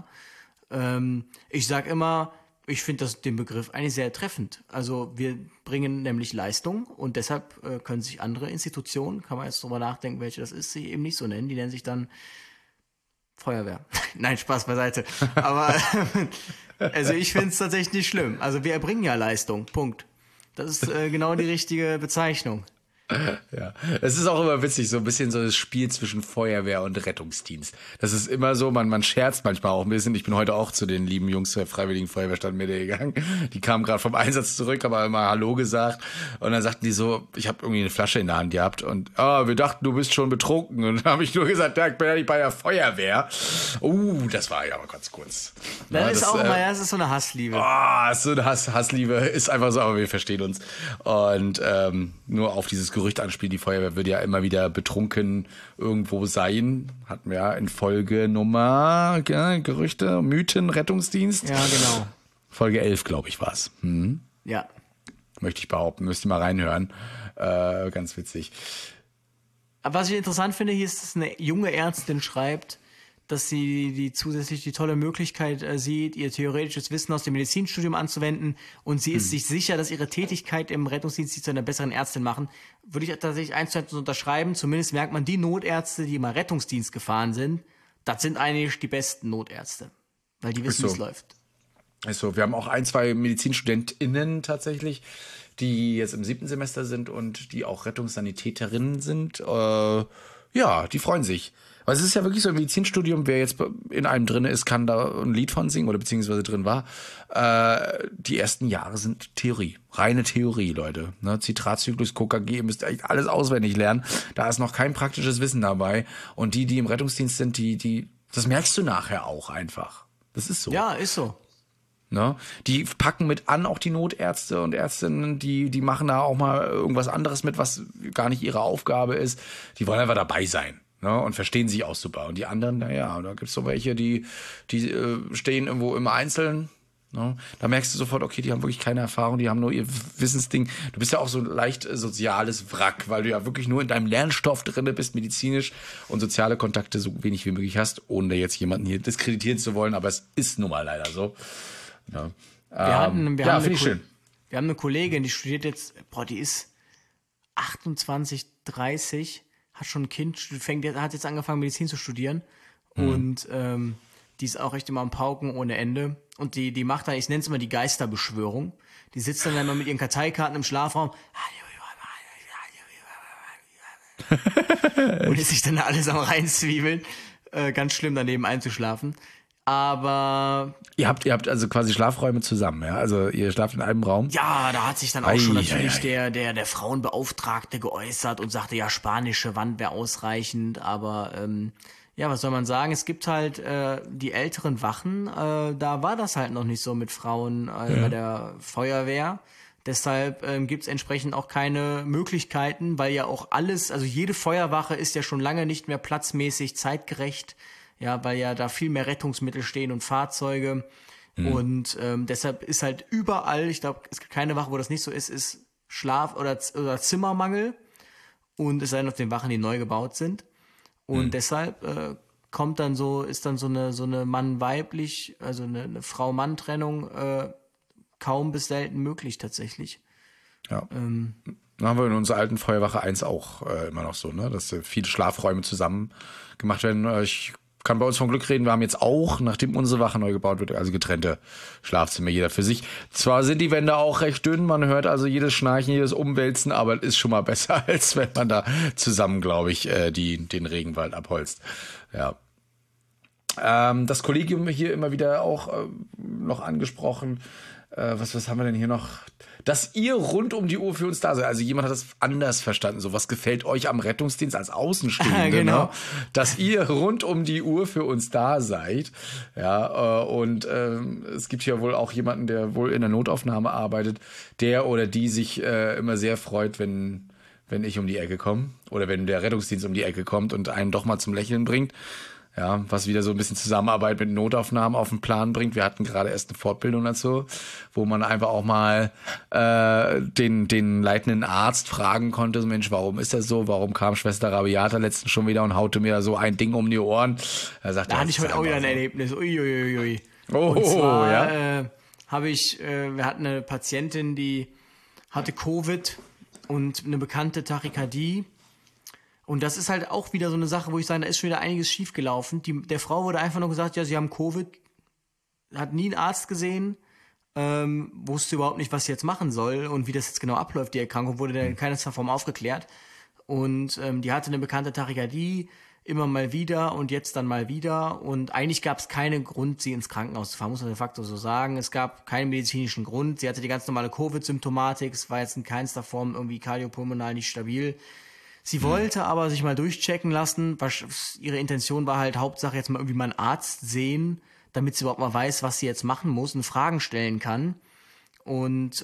Ich sag immer, ich finde den Begriff eigentlich sehr treffend. Also wir bringen nämlich Leistung und deshalb können sich andere Institutionen, kann man jetzt drüber nachdenken, welche das ist, sich eben nicht so nennen. Die nennen sich dann Feuerwehr. Nein, Spaß beiseite. Aber also ich finde es tatsächlich nicht schlimm. Also wir erbringen ja Leistung, Punkt. Das ist genau die richtige Bezeichnung. Ja, es ist auch immer witzig, so ein bisschen so das Spiel zwischen Feuerwehr und Rettungsdienst. Das ist immer so, man scherzt manchmal auch ein bisschen. Ich bin heute auch zu den lieben Jungs der Freiwilligen Feuerwehrstadt Mitte gegangen. Die kamen gerade vom Einsatz zurück, haben immer Hallo gesagt. Und dann sagten die so, ich habe irgendwie eine Flasche in der Hand gehabt und wir dachten, du bist schon betrunken. Und dann habe ich nur gesagt, ja, ich bin ja nicht bei der Feuerwehr. Das war ja aber ganz kurz. Das ist auch immer, das ist so eine Hassliebe. So eine Hassliebe ist einfach so, aber wir verstehen uns. Und nur auf dieses Gerücht anspielen, die Feuerwehr würde ja immer wieder betrunken irgendwo sein. Hatten wir ja in Folge Nummer, Gerüchte, Mythen, Rettungsdienst. Ja, genau. Folge 11, glaube ich, war es. Ja. Möchte ich behaupten, müsst ihr mal reinhören. Ganz witzig. Aber was ich interessant finde, hier ist, dass eine junge Ärztin schreibt, dass sie zusätzlich die tolle Möglichkeit sieht, ihr theoretisches Wissen aus dem Medizinstudium anzuwenden und sie ist sich sicher, dass ihre Tätigkeit im Rettungsdienst sie zu einer besseren Ärztin machen. Würde ich tatsächlich 1:1 unterschreiben. Zumindest merkt man, die Notärzte, die im Rettungsdienst gefahren sind, das sind eigentlich die besten Notärzte, weil die wissen, wie es läuft. Ist so. Wir haben auch 2 MedizinstudentInnen tatsächlich, die jetzt im 7. Semester sind und die auch Rettungssanitäterinnen sind. Ja, die freuen sich. Weil es ist ja wirklich so im Medizinstudium, wer jetzt in einem drin ist, kann da ein Lied von singen oder beziehungsweise drin war. Die ersten Jahre sind Theorie. Reine Theorie, Leute. Ne? Zitratzyklus, KKG, ihr müsst eigentlich alles auswendig lernen. Da ist noch kein praktisches Wissen dabei. Und die im Rettungsdienst sind, das merkst du nachher auch einfach. Das ist so. Ja, ist so. Ne? Die packen mit an, auch die Notärzte und Ärztinnen, die machen da auch mal irgendwas anderes mit, was gar nicht ihre Aufgabe ist. Die wollen einfach dabei sein. Ne, und verstehen sich auch super. Und die anderen, naja, da gibt es so welche, die stehen irgendwo immer einzeln, Ne? Da merkst du sofort, okay, die haben wirklich keine Erfahrung, die haben nur ihr Wissensding. Du bist ja auch so ein leicht soziales Wrack, weil du ja wirklich nur in deinem Lernstoff drinne bist, medizinisch und soziale Kontakte so wenig wie möglich hast, ohne jetzt jemanden hier diskreditieren zu wollen, aber es ist nun mal leider so. Ja, finde ich schön. Wir haben eine Kollegin, die studiert jetzt, die ist 28, 30, hat schon ein Kind, hat jetzt angefangen Medizin zu studieren und die ist auch echt immer am Pauken ohne Ende. Und die macht dann, ich nenne es immer die Geisterbeschwörung. Die sitzt dann immer mit ihren Karteikarten im Schlafraum. Und ist sich dann alles am reinzwiebeln. Ganz schlimm, daneben einzuschlafen. Aber Ihr habt also quasi Schlafräume zusammen, ja? Also ihr schlaft in einem Raum? ja, da hat sich dann auch schon natürlich der Frauenbeauftragte geäußert und sagte, ja, spanische Wand wäre ausreichend, aber ja, was soll man sagen? Es gibt halt die älteren Wachen, da war das halt noch nicht so mit Frauen bei der Feuerwehr. Deshalb gibt es entsprechend auch keine Möglichkeiten, weil ja auch alles, also jede Feuerwache ist ja schon lange nicht mehr platzmäßig zeitgerecht, ja, weil ja da viel mehr Rettungsmittel stehen und Fahrzeuge. Und deshalb ist halt überall, ich glaube, es gibt keine Wache, wo das nicht so ist Schlaf- oder Zimmermangel. Und es sei denn auf den Wachen, die neu gebaut sind. Und deshalb ist dann so eine Mann-weiblich, also eine Frau-Mann-Trennung kaum bis selten möglich tatsächlich. Ja. Da haben wir in unserer alten Feuerwache 1 auch immer noch so, ne, dass viele Schlafräume zusammen gemacht werden. Ich kann bei uns vom Glück reden, wir haben jetzt auch, nachdem unsere Wache neu gebaut wird, also getrennte Schlafzimmer, jeder für sich. Zwar sind die Wände auch recht dünn, man hört also jedes Schnarchen, jedes Umwälzen, aber es ist schon mal besser, als wenn man da zusammen, glaube ich, den Regenwald abholzt. Ja. Das Kollegium hier immer wieder auch noch angesprochen. Was haben wir denn hier noch? Dass ihr rund um die Uhr für uns da seid. Also jemand hat das anders verstanden. So, was gefällt euch am Rettungsdienst als Außenstehende? Genau. Ne? Dass ihr rund um die Uhr für uns da seid. Ja, und es gibt hier wohl auch jemanden, der wohl in der Notaufnahme arbeitet, der oder die sich immer sehr freut, wenn ich um die Ecke komme. Oder wenn der Rettungsdienst um die Ecke kommt und einen doch mal zum Lächeln bringt. Ja, was wieder so ein bisschen Zusammenarbeit mit Notaufnahmen auf den Plan bringt. Wir hatten gerade erst eine Fortbildung dazu, wo man einfach auch mal den leitenden Arzt fragen konnte, so, Mensch, warum ist das so? Warum kam Schwester Rabiata letztens schon wieder und haute mir so ein Ding um die Ohren? Da hatte ich heute auch wieder ein Erlebnis. Uiuiui. Oh, und zwar ja. wir hatten eine Patientin, die hatte Covid und eine bekannte Tachykardie. Und das ist halt auch wieder so eine Sache, wo ich sage, da ist schon wieder einiges schiefgelaufen. Der Frau wurde einfach nur gesagt, ja, sie haben Covid, hat nie einen Arzt gesehen, wusste überhaupt nicht, was sie jetzt machen soll und wie das jetzt genau abläuft, die Erkrankung, wurde in keiner Form aufgeklärt. Und die hatte eine bekannte Tachykardie, immer mal wieder und jetzt dann mal wieder. Und eigentlich gab es keinen Grund, sie ins Krankenhaus zu fahren, muss man de facto so sagen. Es gab keinen medizinischen Grund. Sie hatte die ganz normale Covid-Symptomatik, es war jetzt in keinster Form irgendwie kardiopulmonal nicht stabil. Sie wollte aber sich mal durchchecken lassen. Ihre Intention war halt Hauptsache jetzt mal irgendwie mal einen Arzt sehen, damit sie überhaupt mal weiß, was sie jetzt machen muss und Fragen stellen kann. Und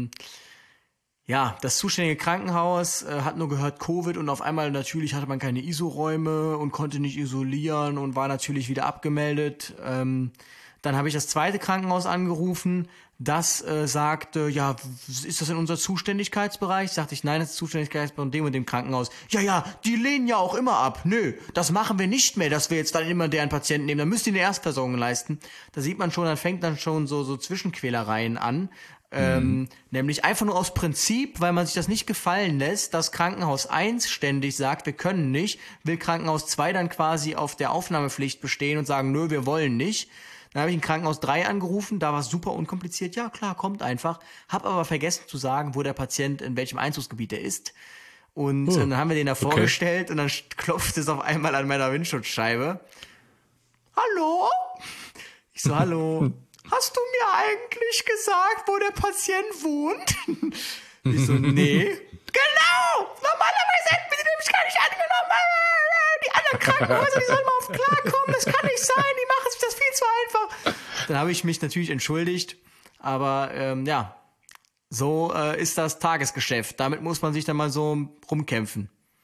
das zuständige Krankenhaus hat nur gehört Covid und auf einmal natürlich hatte man keine ISO-Räume und konnte nicht isolieren und war natürlich wieder abgemeldet. Dann habe ich das zweite Krankenhaus angerufen, das sagte, ja, ist das in unser Zuständigkeitsbereich? Sagte ich, nein, das ist Zuständigkeitsbereich von dem und dem Krankenhaus. Ja, die lehnen ja auch immer ab. Nö, das machen wir nicht mehr, dass wir jetzt dann immer deren Patienten nehmen. Dann müsst ihr eine Erstversorgung leisten. Da sieht man schon, dann fängt dann schon so Zwischenquälereien an. Nämlich einfach nur aus Prinzip, weil man sich das nicht gefallen lässt, dass Krankenhaus 1 ständig sagt, wir können nicht, will Krankenhaus 2 dann quasi auf der Aufnahmepflicht bestehen und sagen, nö, wir wollen nicht. Dann habe ich in Krankenhaus 3 angerufen, da war es super unkompliziert. Ja, klar, kommt einfach. Hab aber vergessen zu sagen, wo der Patient, in welchem Einzugsgebiet er ist. Und dann haben wir den da vorgestellt und dann klopft es auf einmal an meiner Windschutzscheibe. Hallo? Ich so, hallo. Hast du mir eigentlich gesagt, wo der Patient wohnt? Ich so, nee. Genau! Normalerweise hätten wir den nämlich gar nicht angenommen. Die anderen Krankenhäuser, die sollen mal auf klarkommen. Das kann nicht sein, die machen sich das viel zu einfach. Dann habe ich mich natürlich entschuldigt. Aber so ist das Tagesgeschäft. Damit muss man sich dann mal so rumkämpfen.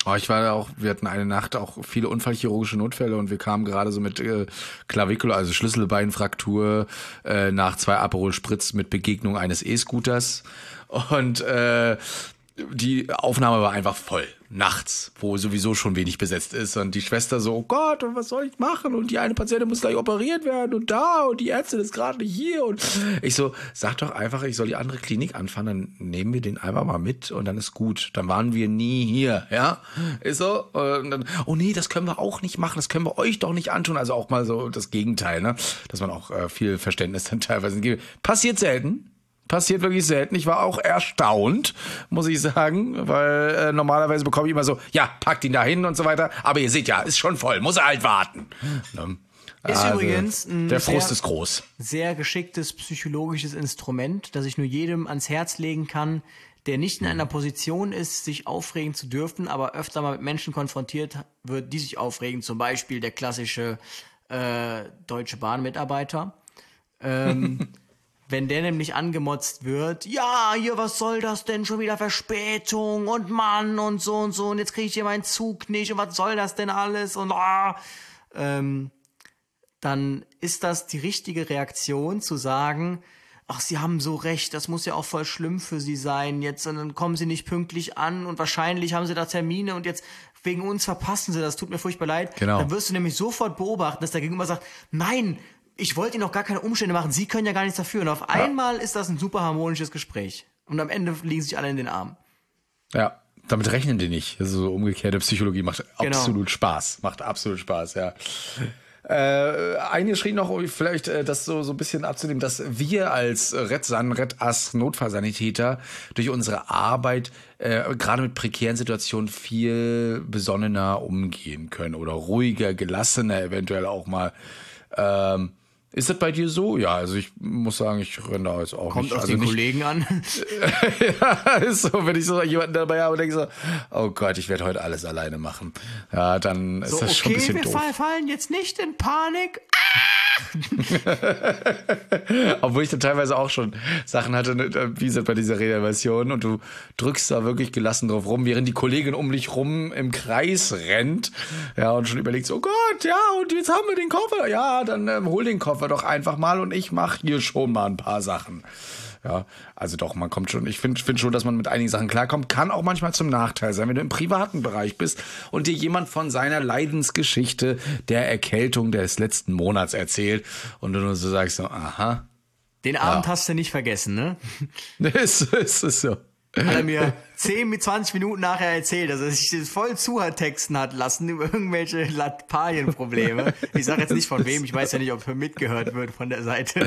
Oh, wir hatten eine Nacht auch viele unfallchirurgische Notfälle und wir kamen gerade so mit Klavikula, also Schlüsselbeinfraktur, nach 2 Aperol Spritz mit Begegnung eines E-Scooters und die Aufnahme war einfach voll, nachts, wo sowieso schon wenig besetzt ist und die Schwester so, oh Gott, und was soll ich machen und die eine Patientin muss gleich operiert werden und da und die Ärztin ist gerade nicht hier und ich so, sag doch einfach, ich soll die andere Klinik anfahren, dann nehmen wir den einfach mal mit und dann ist gut, dann waren wir nie hier, ja, ist so und dann, oh nee, das können wir auch nicht machen, das können wir euch doch nicht antun, also auch mal so das Gegenteil, ne, dass man auch viel Verständnis dann teilweise gibt. Passiert selten. Passiert wirklich selten. Ich war auch erstaunt, muss ich sagen, weil normalerweise bekomme ich immer so, ja, packt ihn da hin und so weiter. Aber ihr seht ja, ist schon voll, muss er halt warten. Ne? Ist übrigens der Frust ist groß. Sehr geschicktes psychologisches Instrument, das ich nur jedem ans Herz legen kann, der nicht in einer Position ist, sich aufregen zu dürfen, aber öfter mal mit Menschen konfrontiert wird, die sich aufregen. Zum Beispiel der klassische Deutsche Bahn-Mitarbeiter. Wenn der nämlich angemotzt wird, ja, hier, was soll das denn, schon wieder Verspätung und Mann und so und jetzt kriege ich hier meinen Zug nicht und was soll das denn alles und dann ist das die richtige Reaktion zu sagen, ach, Sie haben so recht, das muss ja auch voll schlimm für Sie sein jetzt und dann kommen Sie nicht pünktlich an und wahrscheinlich haben Sie da Termine und jetzt wegen uns verpassen Sie das, tut mir furchtbar leid. Genau. Dann wirst du nämlich sofort beobachten, dass der Gegenüber sagt, nein, ich wollte Ihnen auch gar keine Umstände machen, Sie können ja gar nichts dafür. Und auf einmal ist das ein super harmonisches Gespräch. Und am Ende liegen sich alle in den Armen. Ja, damit rechnen die nicht. Also so umgekehrte Psychologie macht absolut Spaß. Macht absolut Spaß, ja. Einige schrien noch, vielleicht das so ein bisschen abzunehmen, dass wir als Red-As Notfallsanitäter durch unsere Arbeit gerade mit prekären Situationen viel besonnener umgehen können oder ruhiger, gelassener eventuell auch mal. Ist das bei dir so? Ja, also ich muss sagen, ich renne da jetzt auch Kommt nicht. auf Also den nicht, Kollegen an. ja, ist so, wenn ich so jemanden dabei habe und denke so, oh Gott, ich werde heute alles alleine machen. Ja, dann ist So, das schon ein bisschen doof. wir fallen jetzt nicht in Panik. Obwohl ich da teilweise auch schon Sachen hatte, wie gesagt, bei dieser Reanimation und du drückst da wirklich gelassen drauf rum, während die Kollegin um dich rum im Kreis rennt, ja, und schon überlegt so, oh Gott, ja, und jetzt haben wir den Koffer, ja, dann hol den Koffer doch einfach mal und ich mache hier schon mal ein paar Sachen. Ja, also doch, man kommt schon, ich finde schon, dass man mit einigen Sachen klarkommt, kann auch manchmal zum Nachteil sein, wenn du im privaten Bereich bist und dir jemand von seiner Leidensgeschichte der Erkältung des letzten Monats erzählt und du nur so sagst so, aha. Den Abend hast du nicht vergessen, ne? Es ist so. Hat er mir 10 bis 20 Minuten nachher erzählt, dass er sich das voll zuhören hat lassen über irgendwelche Lappalienprobleme. Ich sage jetzt nicht von wem, ich weiß ja nicht, ob mitgehört wird von der Seite.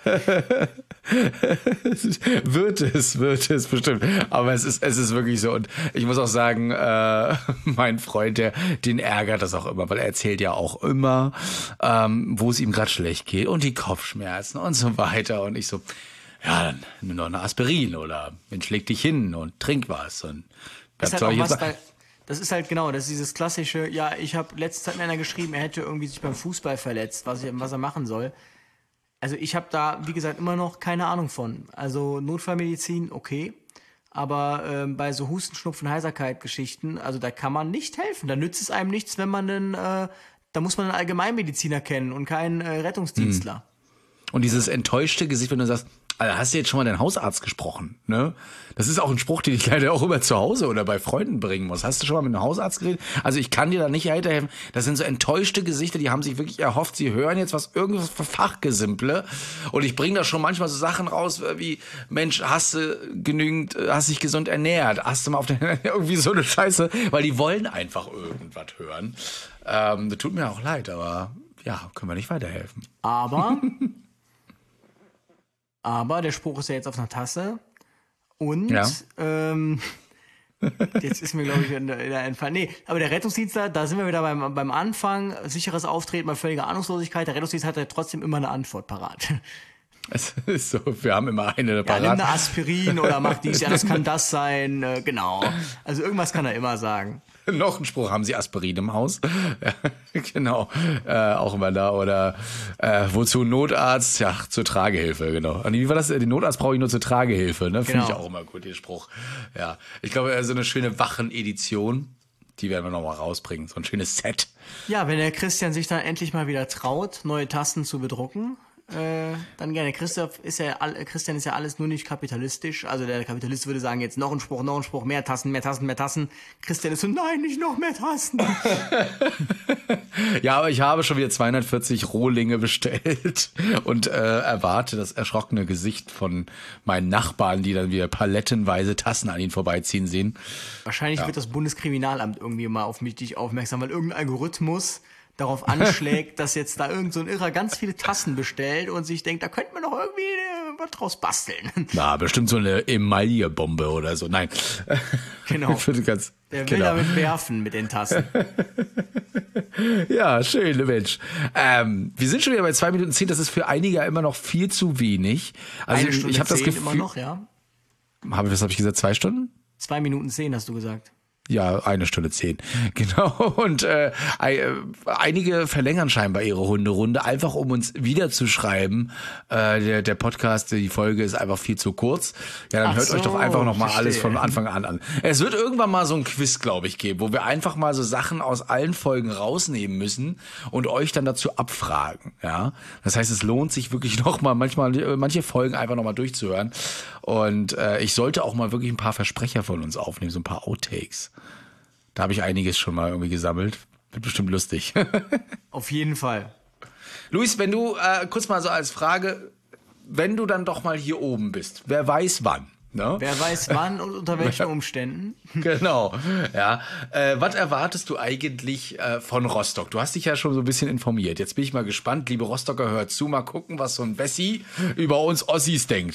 Wird es bestimmt. Aber es ist wirklich so. Und ich muss auch sagen, mein Freund, den ärgert das auch immer, weil er erzählt ja auch immer, wo es ihm gerade schlecht geht und die Kopfschmerzen und so weiter. Und ich so, ja, dann nimm doch eine Aspirin oder leg dich hin und trink was. Und das ist halt genau, das ist dieses klassische, ja, ich habe letzte Zeit einer geschrieben, er hätte irgendwie sich beim Fußball verletzt, was er machen soll. Also ich habe da, wie gesagt, immer noch keine Ahnung von. Also Notfallmedizin, okay, aber bei so Husten, Schnupfen, Heiserkeit-Geschichten, also da kann man nicht helfen. Da nützt es einem nichts, wenn man da muss man einen Allgemeinmediziner kennen und keinen Rettungsdienstler. Und dieses enttäuschte Gesicht, wenn du sagst, Alter, hast du jetzt schon mal deinen Hausarzt gesprochen? Ne? Das ist auch ein Spruch, den ich leider auch immer zu Hause oder bei Freunden bringen muss. Hast du schon mal mit einem Hausarzt geredet? Also ich kann dir da nicht weiterhelfen. Das sind so enttäuschte Gesichter, die haben sich wirklich erhofft, sie hören jetzt irgendwas für Fachgesimple. Und ich bringe da schon manchmal so Sachen raus, wie, Mensch, hast dich gesund ernährt? Hast du mal irgendwie so eine Scheiße? Weil die wollen einfach irgendwas hören. Das tut mir auch leid, aber ja, können wir nicht weiterhelfen. Aber der Spruch ist ja jetzt auf einer Tasse und jetzt ist mir, glaube ich, in der Entfall. Nee, aber der Rettungsdienstler, da sind wir wieder beim Anfang, sicheres Auftreten bei völliger Ahnungslosigkeit. Der Rettungsdienst hat ja trotzdem immer eine Antwort parat. Es ist so, wir haben immer eine parat. Ja, nimm eine Aspirin oder mach dies, ja, das kann das sein, genau. Also irgendwas kann er immer sagen. Noch ein Spruch, haben Sie Aspirin im Haus? Ja, genau, auch immer da. Oder wozu Notarzt? Ja, zur Tragehilfe, genau. Und wie war das? Den Notarzt brauche ich nur zur Tragehilfe, ne? Finde ich auch immer gut, den Spruch. Ja, ich glaube, so eine schöne Wachen-Edition. Die werden wir nochmal rausbringen. So ein schönes Set. Ja, wenn der Christian sich dann endlich mal wieder traut, neue Tassen zu bedrucken, dann gerne. Christian ist ja alles nur nicht kapitalistisch. Also der Kapitalist würde sagen, jetzt noch ein Spruch, mehr Tassen, mehr Tassen, mehr Tassen. Christian ist so, nein, nicht noch mehr Tassen. Ja, aber ich habe schon wieder 240 Rohlinge bestellt und erwarte das erschrockene Gesicht von meinen Nachbarn, die dann wieder palettenweise Tassen an ihnen vorbeiziehen sehen. Wahrscheinlich wird das Bundeskriminalamt irgendwie mal auf mich aufmerksam, weil irgendein Algorithmus darauf anschlägt, dass jetzt da irgend so ein Irrer ganz viele Tassen bestellt und sich denkt, da könnte man doch irgendwie was draus basteln. Na, bestimmt so eine Emaille-Bombe oder so. Nein. Genau. Der will damit werfen mit den Tassen. Ja, schön, Mensch. Wir sind schon wieder bei 2 Minuten 10. Das ist für einige ja immer noch viel zu wenig. Also Eine Stunde ich habe das 10 Gefühl, immer noch, ja. Was habe ich gesagt? 2 Stunden? 2 Minuten 10 hast du gesagt. Ja, 1 Stunde 10. Genau. Und einige verlängern scheinbar ihre Hunderunde, einfach um uns wiederzuschreiben. Der Podcast, die Folge ist einfach viel zu kurz. Ja, dann hört euch doch einfach nochmal alles von Anfang an. Es wird irgendwann mal so ein Quiz, glaube ich, geben, wo wir einfach mal so Sachen aus allen Folgen rausnehmen müssen und euch dann dazu abfragen. Ja, das heißt, es lohnt sich wirklich nochmal manche Folgen einfach nochmal durchzuhören. Und ich sollte auch mal wirklich ein paar Versprecher von uns aufnehmen, so ein paar Outtakes. Da habe ich einiges schon mal irgendwie gesammelt. Wird bestimmt lustig. Auf jeden Fall. Luis, wenn du, kurz mal so als Frage, wenn du dann doch mal hier oben bist, wer weiß wann? Ne? Wer weiß wann und unter welchen Umständen. Genau, ja. Was erwartest du eigentlich von Rostock? Du hast dich ja schon so ein bisschen informiert. Jetzt bin ich mal gespannt. Liebe Rostocker, hört zu, mal gucken, was so ein Wessi über uns Ossis denkt.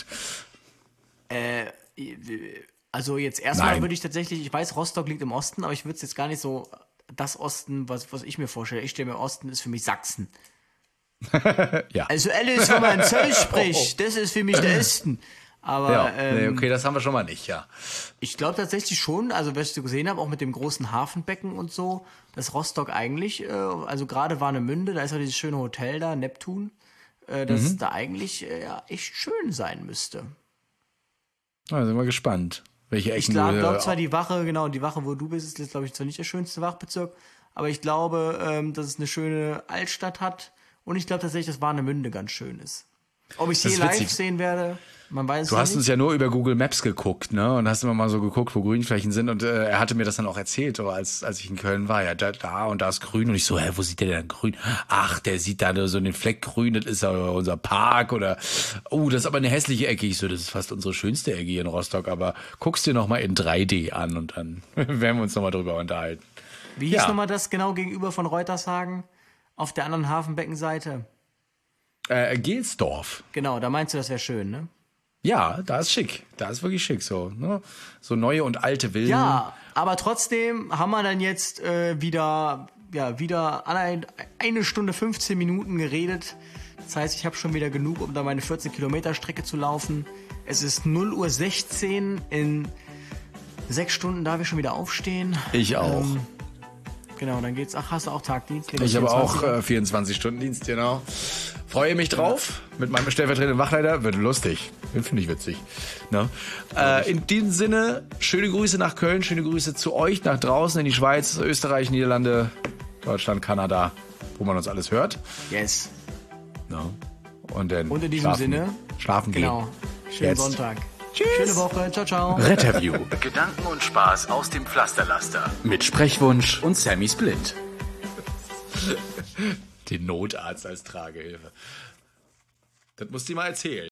Also jetzt erstmal würde ich tatsächlich, ich weiß, Rostock liegt im Osten, aber ich würde es jetzt gar nicht so das Osten, was ich mir vorstelle. Ich stelle mir Osten, ist für mich Sachsen. Ja. Also alles, wenn man Zoll spricht, das ist für mich der Osten. Aber ja, okay, das haben wir schon mal nicht, ja. Ich glaube tatsächlich schon, also was ich gesehen habe, auch mit dem großen Hafenbecken und so, dass Rostock eigentlich, also gerade Warnemünde, da ist ja dieses schöne Hotel da, Neptun, dass es da eigentlich ja echt schön sein müsste. Da sind wir gespannt, welche Ecken Ich glaube zwar die Wache, wo du bist, ist jetzt glaube ich zwar nicht der schönste Wachbezirk, aber ich glaube, dass es eine schöne Altstadt hat und ich glaube tatsächlich, dass Warnemünde ganz schön ist. Ob ich es hier live sehen werde, man weiß es nicht. Du hast uns ja nur über Google Maps geguckt, ne? Und hast immer mal so geguckt, wo Grünflächen sind. Und er hatte mir das dann auch erzählt, so, als ich in Köln war. Ja, da und da ist grün. Und ich so, wo sieht der denn grün? Ach, der sieht da so den Fleck grün, das ist ja unser Park. Oder, das ist aber eine hässliche Ecke. Ich so, das ist fast unsere schönste Ecke hier in Rostock. Aber guck's dir noch mal in 3D an und dann werden wir uns noch mal drüber unterhalten. Wie hieß nochmal das genau gegenüber von Reutershagen? Auf der anderen Hafenbeckenseite? Gelsdorf. Genau, da meinst du, das wäre schön, ne? Ja, da ist schick. Da ist wirklich schick so. Ne? So neue und alte Villen. Ja, aber trotzdem haben wir dann jetzt wieder 1 Stunde 15 Minuten geredet. Das heißt, ich habe schon wieder genug, um da meine 14 Kilometer Strecke zu laufen. Es ist 0:16 Uhr. In 6 Stunden darf ich schon wieder aufstehen. Ich auch. Genau, dann geht's. Ach, hast du auch Tagdienst? Ich habe auch 24-Stunden-Dienst, genau. Freue mich drauf. Mit meinem stellvertretenden Wachleiter. Wird lustig. Den finde ich witzig. Ne? In diesem Sinne, schöne Grüße nach Köln, schöne Grüße zu euch, nach draußen in die Schweiz, Österreich, Niederlande, Deutschland, Kanada, wo man uns alles hört. Yes. Ne? Und in diesem Sinne. Schlafen gehen. Genau. Schönen Jetzt. Sonntag. Tschüss. Schöne Woche. Ciao, ciao. Retterview. Gedanken und Spaß aus dem Pflasterlaster. Mit Sprechwunsch und Sammy Split. Den Notarzt als Tragehilfe. Das musst du dir mal erzählen.